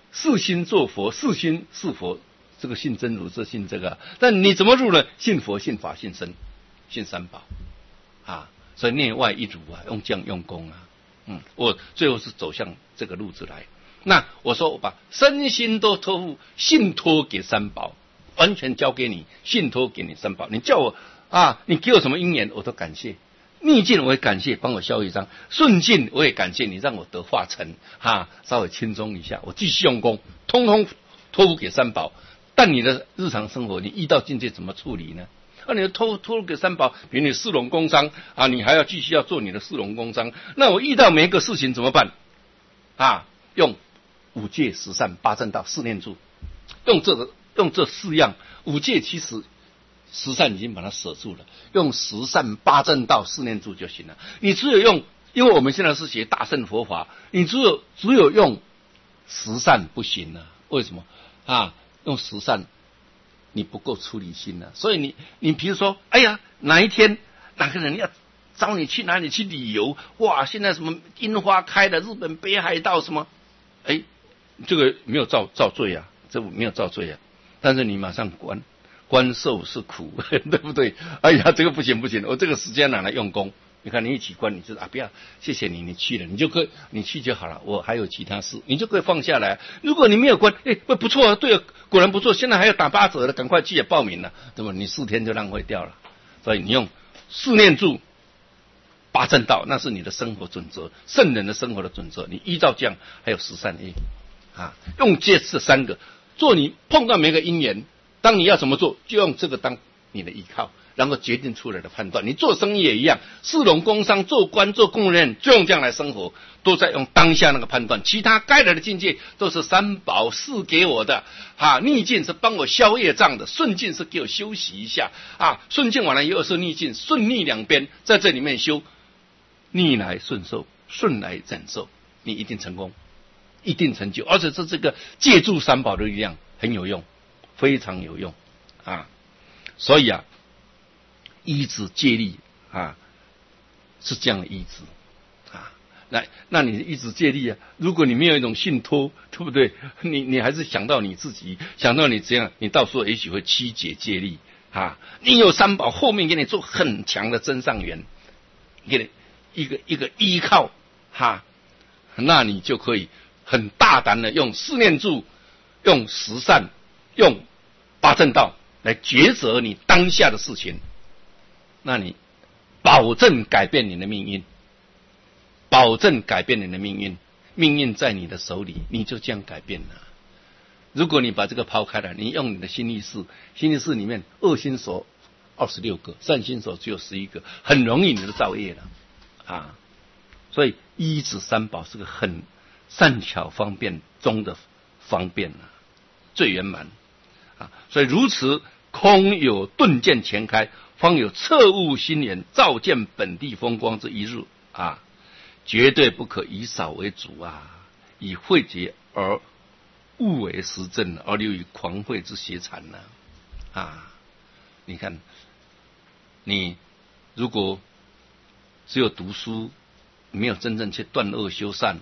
4心做佛，4心是佛，这个信真如是信这个。但你怎么入呢？信佛、信法、信身、信三宝所以内外一如用这样用功我最后是走向这个路子来。那我说我把身心都托付信托给三宝，完全交给你，信托给你三宝。你叫我你给我什么因缘我都感谢， 逆境我也感谢帮我消业障，顺境我也感谢你让我得化成稍微轻松一下，我继续用功，通通托付给三宝。但你的日常生活，你遇到境界怎么处理呢？你托付给三宝，比如你四龙工商你还要继续要做你的四龙工商。那我遇到每一个事情怎么办？用五戒十善八正道四念住，用这四样。五戒其实十善已经把它舍住了，用十善八正道四念住就行了。你只有用，因为我们现在是学大乘佛法，你只有用十善不行了。为什么用十善你不够出离心了。所以你比如说，哎呀，哪一天哪个人要找你去哪里去旅游，哇，现在什么樱花开了，日本北海道什么，这个没有造罪啊，这没有造罪啊。但是你马上观受是苦，对不对？哎呀，这个不行，我这个时间拿来用功。你看你一起观，你就不要，谢谢你去了，你去就好了，我还有其他事，你就可以放下来。如果你没有观，不错啊，对啊，果然不错，现在还要打8折了，赶快去报名了，对吧？你4天就浪费掉了。所以你用四念住八正道，那是你的生活准则，圣人的生活的准则。你依照这样，还有13业用这3个做，你碰到每个因缘，当你要怎么做，就用这个当你的依靠，然后决定出来的判断。你做生意也一样，四龙工商、做官、做公务员，就用这样来生活，都在用当下那个判断。其他该来的境界都是三宝赐给我的逆境是帮我消业障的，顺境是给我休息一下顺境完了又是逆境，顺逆两边在这里面修，逆来顺受，顺来忍受，你一定成功，一定成就。而且是这个借助三宝的力量很有用，非常有用所以依止戒力是这样的依止那你依止戒力如果你没有一种信托，对不对？你还是想到你自己，想到你这样，你到时候也许会曲解戒力你有三宝，后面给你做很强的增上缘，给你一个依靠那你就可以很大胆的用四念住，用十善，用八正道来抉择你当下的事情，那你保证改变你的命运，保证改变你的命运，命运在你的手里，你就这样改变了。如果你把这个抛开了，你用你的心力士，心力士里面恶心所26个，善心所只有11个，很容易你就造业了所以依止三宝是个很善巧方便中的方便最圆满所以如此空有顿见前开，方有彻悟心源，照见本地风光之一日绝对不可以少为主以慧解而悟为实证，而流于狂慧之邪禅你看，你如果只有读书，没有真正去断恶修善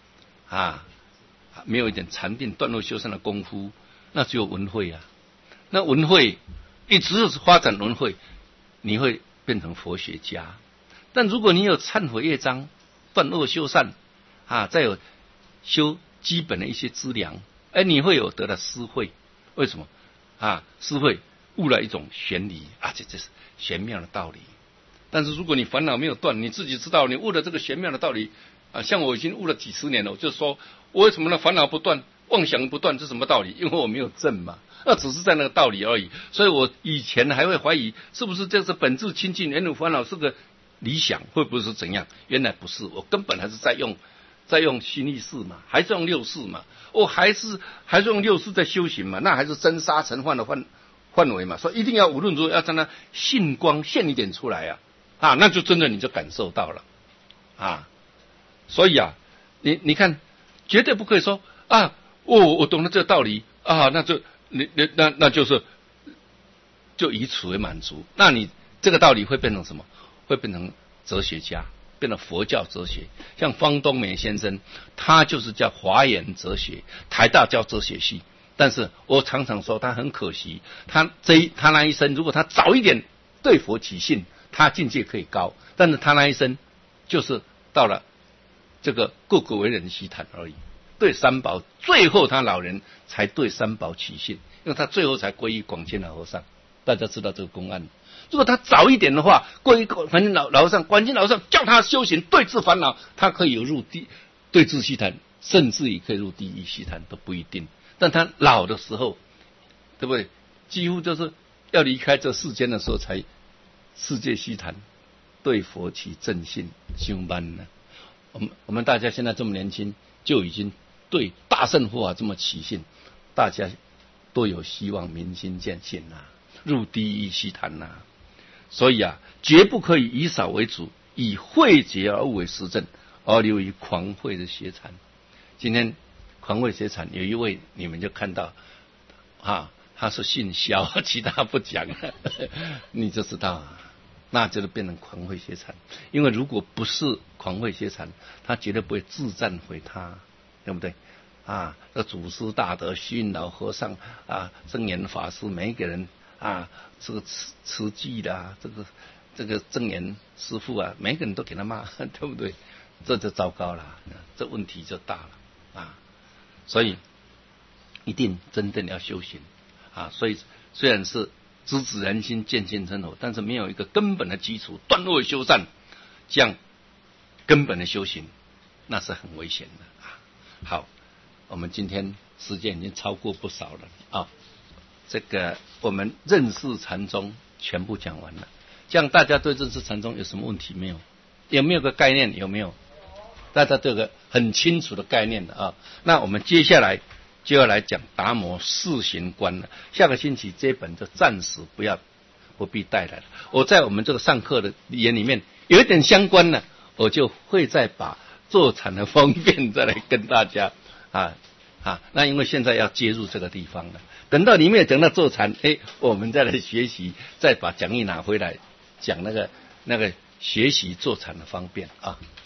没有一点禅定断恶修善的功夫，那只有文慧那文慧你只有发展文慧，你会变成佛学家。但如果你有忏悔业障，断恶修善再有修基本的一些资粮，你会有得到思慧。为什么思慧悟了一种玄理这是玄妙的道理。但是如果你烦恼没有断，你自己知道你悟了这个玄妙的道理像我已经悟了几十年了，我就说我为什么呢？烦恼不断，妄想不断，这是什么道理？因为我没有证嘛，那只是在那个道理而已。所以我以前还会怀疑是不是这是本质清净，原有烦恼是个理想，会不会是怎样？原来不是，我根本还是在用心力士嘛，还是用六识嘛，我还是用六识在修行嘛，那还是真沙尘幻的范围嘛。所以一定要无论如何要让它性光现一点出来那就真的你就感受到了所以你看，绝对不可以说我懂了这个道理那就那就是就以此为满足。那你这个道理会变成什么？会变成哲学家，变成佛教哲学。像方东梅先生，他就是叫华严哲学，台大教哲学系。但是我常常说他很可惜，他那一生如果他早一点对佛起信，他境界可以高。但是他那一生就是到了这个各个为人希谈而已。对三宝，最后他老人才对三宝起信，因为他最后才皈依广谦老和尚大家知道这个公案。如果他早一点的话，过一个反正老和尚管经老和尚叫他修行对治烦恼，他可以有入对治西坛，甚至也可以入地狱西坛都不一定。但他老的时候，对不对？几乎就是要离开这世间的时候，才世界西坛对佛起正信修班呢。我们大家现在这么年轻，就已经对大乘佛法这么起信，大家都有希望明心见性呐，入地狱西坛呐。所以啊，绝不可以以少为主，以慧解而为实证，而流于狂慧的邪禅。今天狂慧邪禅有一位，你们就看到啊，他是姓萧，其他不讲，你就知道啊。那就是变成狂慧邪禅，因为如果不是狂慧邪禅，他绝对不会自赞毁他，对不对？啊，这祖师大德、虚云老和尚啊、证严法师，每一个人啊，这个慈济的啊，这个证严师父啊，每一个人都给他骂，对不对？这就糟糕了，这问题就大了啊！所以一定真正要修行啊！所以虽然是直指人心，见性成佛，但是没有一个根本的基础，断恶修善，这样根本的修行，那是很危险的啊。好，我们今天时间已经超过不少了啊。这个我们认识禅宗全部讲完了，这样大家对认识禅宗有什么问题没有？有没有个概念？有没有？大家都有个很清楚的概念的啊。那我们接下来就要来讲达摩四行观了。下个星期这本就暂时不必带来了。我在我们这个上课的言里面有一点相关呢，我就会再把坐禅的方便再来跟大家那因为现在要接入这个地方了，等到里面讲到坐禅，我们再来学习，再把讲义拿回来讲那个学习坐禅的方便啊。